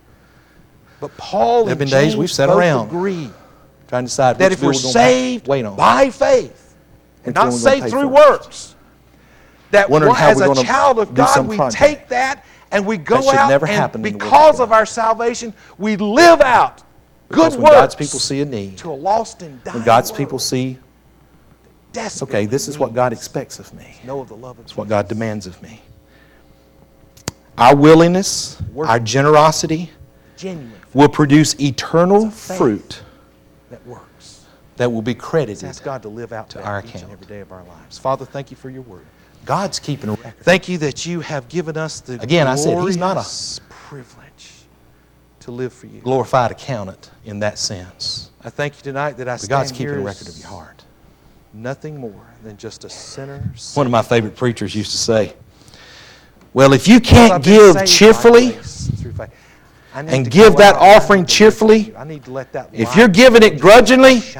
Speaker 2: But Paul
Speaker 1: There have
Speaker 2: and
Speaker 1: been days
Speaker 2: James
Speaker 1: we've sat
Speaker 2: both
Speaker 1: around
Speaker 2: agree
Speaker 1: Trying to decide
Speaker 2: that
Speaker 1: which
Speaker 2: if we're
Speaker 1: bill gonna
Speaker 2: saved
Speaker 1: wait on.
Speaker 2: by faith,
Speaker 1: Which
Speaker 2: not
Speaker 1: one we're gonna
Speaker 2: saved
Speaker 1: pay
Speaker 2: through
Speaker 1: first.
Speaker 2: works, that
Speaker 1: Wondering how
Speaker 2: as
Speaker 1: we're
Speaker 2: a
Speaker 1: gonna
Speaker 2: child of
Speaker 1: do
Speaker 2: God,
Speaker 1: some
Speaker 2: we
Speaker 1: project.
Speaker 2: take that and we go
Speaker 1: That should
Speaker 2: out
Speaker 1: never
Speaker 2: and
Speaker 1: happen in the Word of
Speaker 2: because
Speaker 1: God.
Speaker 2: of our salvation, we live out
Speaker 1: Because
Speaker 2: good
Speaker 1: when
Speaker 2: works
Speaker 1: God's people see a need,
Speaker 2: to a lost and dying
Speaker 1: when God's
Speaker 2: world.
Speaker 1: people see,
Speaker 2: Desperately
Speaker 1: okay, this is what
Speaker 2: need
Speaker 1: God expects of me.
Speaker 2: to know of the love of
Speaker 1: It's what God demands of me. Our willingness, our generosity
Speaker 2: genuine
Speaker 1: will produce eternal
Speaker 2: It's a faith.
Speaker 1: fruit
Speaker 2: that works.
Speaker 1: that will be
Speaker 2: Let's
Speaker 1: credited.
Speaker 2: ask God to live out
Speaker 1: to
Speaker 2: that
Speaker 1: our
Speaker 2: each
Speaker 1: account.
Speaker 2: and every day of our lives. Father, thank you for your word.
Speaker 1: God's keeping a record.
Speaker 2: Thank you that you have given us the
Speaker 1: Again, I said, he's not a-
Speaker 2: glorious privilege to live for you.
Speaker 1: Glorified accountant in that sense.
Speaker 2: I thank you tonight that I
Speaker 1: But
Speaker 2: stand
Speaker 1: God's
Speaker 2: here
Speaker 1: keeping a
Speaker 2: as
Speaker 1: record of your heart.
Speaker 2: nothing more than just a sinner.
Speaker 1: One of my favorite preachers used to say, well, if you
Speaker 2: I've
Speaker 1: can't
Speaker 2: been
Speaker 1: give
Speaker 2: saved by
Speaker 1: cheerfully,
Speaker 2: grace through faith. I need
Speaker 1: and
Speaker 2: to
Speaker 1: give
Speaker 2: go
Speaker 1: that
Speaker 2: out and I
Speaker 1: offering
Speaker 2: need to live for
Speaker 1: cheerfully,
Speaker 2: you. I need to let that
Speaker 1: if
Speaker 2: light
Speaker 1: you're giving it grudgingly,
Speaker 2: shine in my life.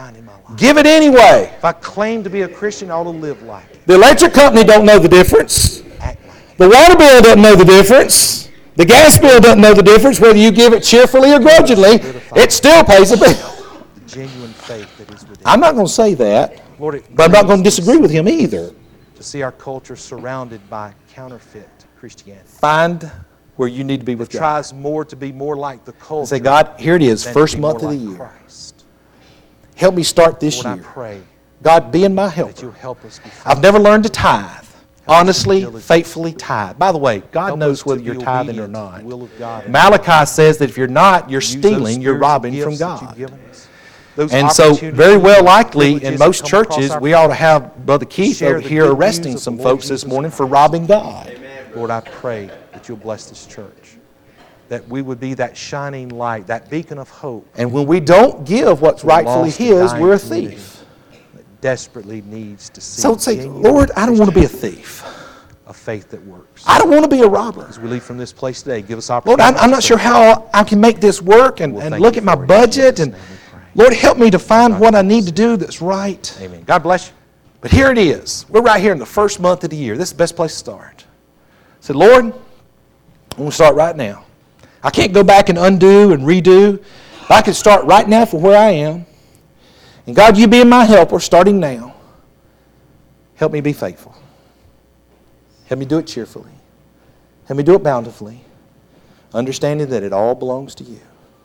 Speaker 1: Give it anyway.
Speaker 2: If I claim to be a Christian, I ought to live like it.
Speaker 1: The electric company don't know the difference.
Speaker 2: Act like it.
Speaker 1: The water bill doesn't know the difference. The gas bill doesn't know the difference. Whether you give it cheerfully or grudgingly, it still pays a bill.
Speaker 2: The genuine faith that is within.
Speaker 1: I'm not going to say that,
Speaker 2: Lord, it
Speaker 1: but I'm not going to
Speaker 2: grieves
Speaker 1: disagree with him either.
Speaker 2: to see our culture surrounded by counterfeit Christianity.
Speaker 1: Find where you need to be with God.
Speaker 2: Tries more to be more like the culture.
Speaker 1: Say, God, here it is,
Speaker 2: than to
Speaker 1: first
Speaker 2: be
Speaker 1: month
Speaker 2: more
Speaker 1: of the
Speaker 2: like
Speaker 1: year.
Speaker 2: Christ.
Speaker 1: Help me start this
Speaker 2: Lord, I
Speaker 1: year.
Speaker 2: pray
Speaker 1: God, be in my
Speaker 2: that
Speaker 1: helper.
Speaker 2: you'll help us be faithful.
Speaker 1: I've never learned to tithe. Honestly,
Speaker 2: diligent.
Speaker 1: faithfully tithe. By the way, God
Speaker 2: Help us
Speaker 1: knows
Speaker 2: to
Speaker 1: whether
Speaker 2: be
Speaker 1: you're tithing or
Speaker 2: obedient to
Speaker 1: not.
Speaker 2: the will of God.
Speaker 1: Malachi says that if you're not, you're
Speaker 2: Use those
Speaker 1: stealing, you're
Speaker 2: spiritual
Speaker 1: robbing from
Speaker 2: gifts that you've
Speaker 1: God.
Speaker 2: given us. Those
Speaker 1: And so,
Speaker 2: opportunities
Speaker 1: very well
Speaker 2: and
Speaker 1: likely,
Speaker 2: privileges
Speaker 1: in
Speaker 2: that
Speaker 1: most
Speaker 2: come across
Speaker 1: churches,
Speaker 2: our
Speaker 1: we ought to have Brother Keith
Speaker 2: Share
Speaker 1: over
Speaker 2: the
Speaker 1: here
Speaker 2: good
Speaker 1: arresting
Speaker 2: news of
Speaker 1: some
Speaker 2: the Lord
Speaker 1: folks this
Speaker 2: Jesus
Speaker 1: morning for
Speaker 2: Christ.
Speaker 1: robbing God.
Speaker 2: Lord, I pray that you'll bless this church, that we would be that shining light, that beacon of hope
Speaker 1: And when we don't give what's
Speaker 2: for the
Speaker 1: rightfully
Speaker 2: lost and
Speaker 1: His,
Speaker 2: dying
Speaker 1: we're a
Speaker 2: community
Speaker 1: thief.
Speaker 2: that desperately needs to see
Speaker 1: So say,
Speaker 2: genuine
Speaker 1: Lord, I don't want to be a thief.
Speaker 2: a faith that works.
Speaker 1: I don't want to be a robber.
Speaker 2: As we leave from this place today, give us
Speaker 1: Lord,
Speaker 2: opportunity.
Speaker 1: I'm not sure how I can make this work and
Speaker 2: We'll thank
Speaker 1: look
Speaker 2: you
Speaker 1: at my
Speaker 2: for it. In
Speaker 1: budget.
Speaker 2: Jesus'
Speaker 1: And
Speaker 2: name we pray.
Speaker 1: Lord, help me to find what I need to do that's right.
Speaker 2: Amen. God bless you.
Speaker 1: But here it is. We're right here in the first month of the year. This is the best place to start. I said, Lord, I'm going to start right now. I can't go back and undo and redo. I can start right now from where I am. And God, you being my helper, starting now, help me be faithful. Help me do it cheerfully. Help me do it bountifully, understanding that it all belongs to you.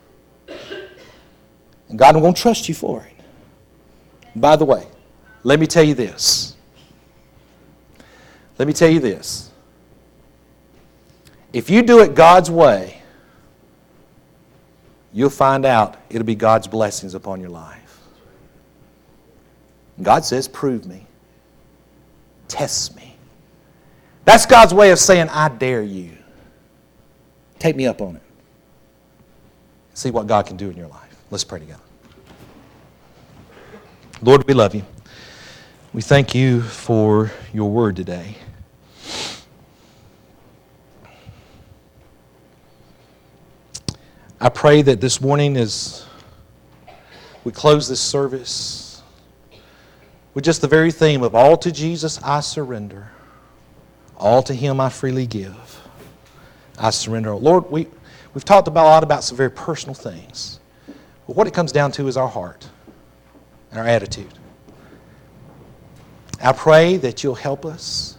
Speaker 1: And God, I'm going to trust you for it. By the way, let me tell you this. Let me tell you this. If you do it God's way, you'll find out it'll be God's blessings upon your life. God says, prove me. Test me. That's God's way of saying, I dare you. Take me up on it. See what God can do in your life. Let's pray together. Lord, we love you. We thank you for your word today. I pray that this morning as we close this service with just the very theme of all to Jesus I surrender, all to Him I freely give, I surrender. Lord, we've talked about a lot about some very personal things. But what it comes down to is our heart and our attitude. I pray that you'll help us.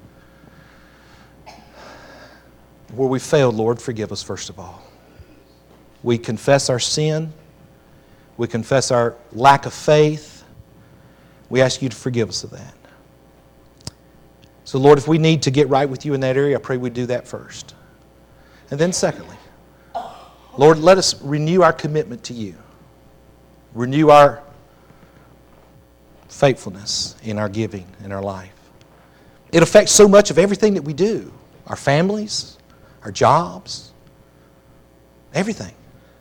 Speaker 1: Where we failed, Lord, forgive us first of all. We confess our sin. We confess our lack of faith. We ask you to forgive us of that. So, Lord, if we need to get right with you in that area, I pray we do that first. And then secondly, Lord, let us renew our commitment to you. Renew our faithfulness in our giving, in our life. It affects so much of everything that we do. Our families, our jobs, everything.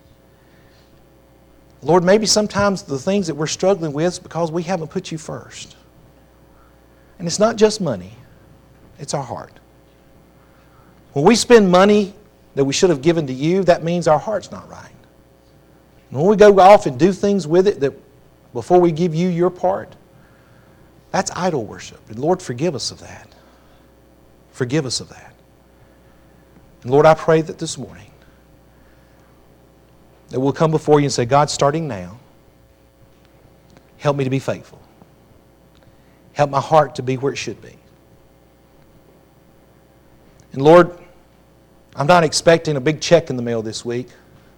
Speaker 1: Lord, maybe sometimes the things that we're struggling with is because we haven't put you first. And it's not just money. It's our heart. When we spend money that we should have given to you, that means our heart's not right. And when we go off and do things with it that before we give you your part, that's idol worship. And Lord, forgive us of that. Forgive us of that. And Lord, I pray that this morning that we'll come before you and say, God, starting now, help me to be faithful. Help my heart to be where it should be. And Lord, I'm not expecting a big check in the mail this week.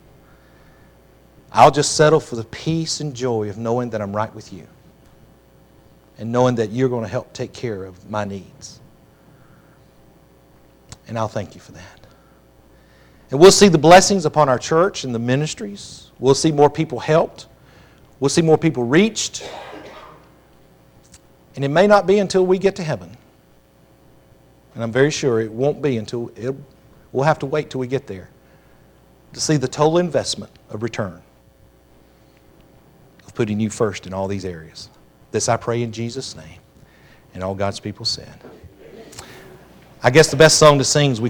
Speaker 1: I'll just settle for the peace and joy of knowing that I'm right with you and knowing that you're going to help take care of my needs. And I'll thank you for that. And we'll see the blessings upon our church and the ministries. We'll see more people helped. We'll see more people reached. And it may not be until we get to heaven. And I'm very sure it won't be until we'll have to wait till we get there to see the total investment of return of putting you first in all these areas. This I pray in Jesus' name. And all God's people said. I guess the best song to sing is we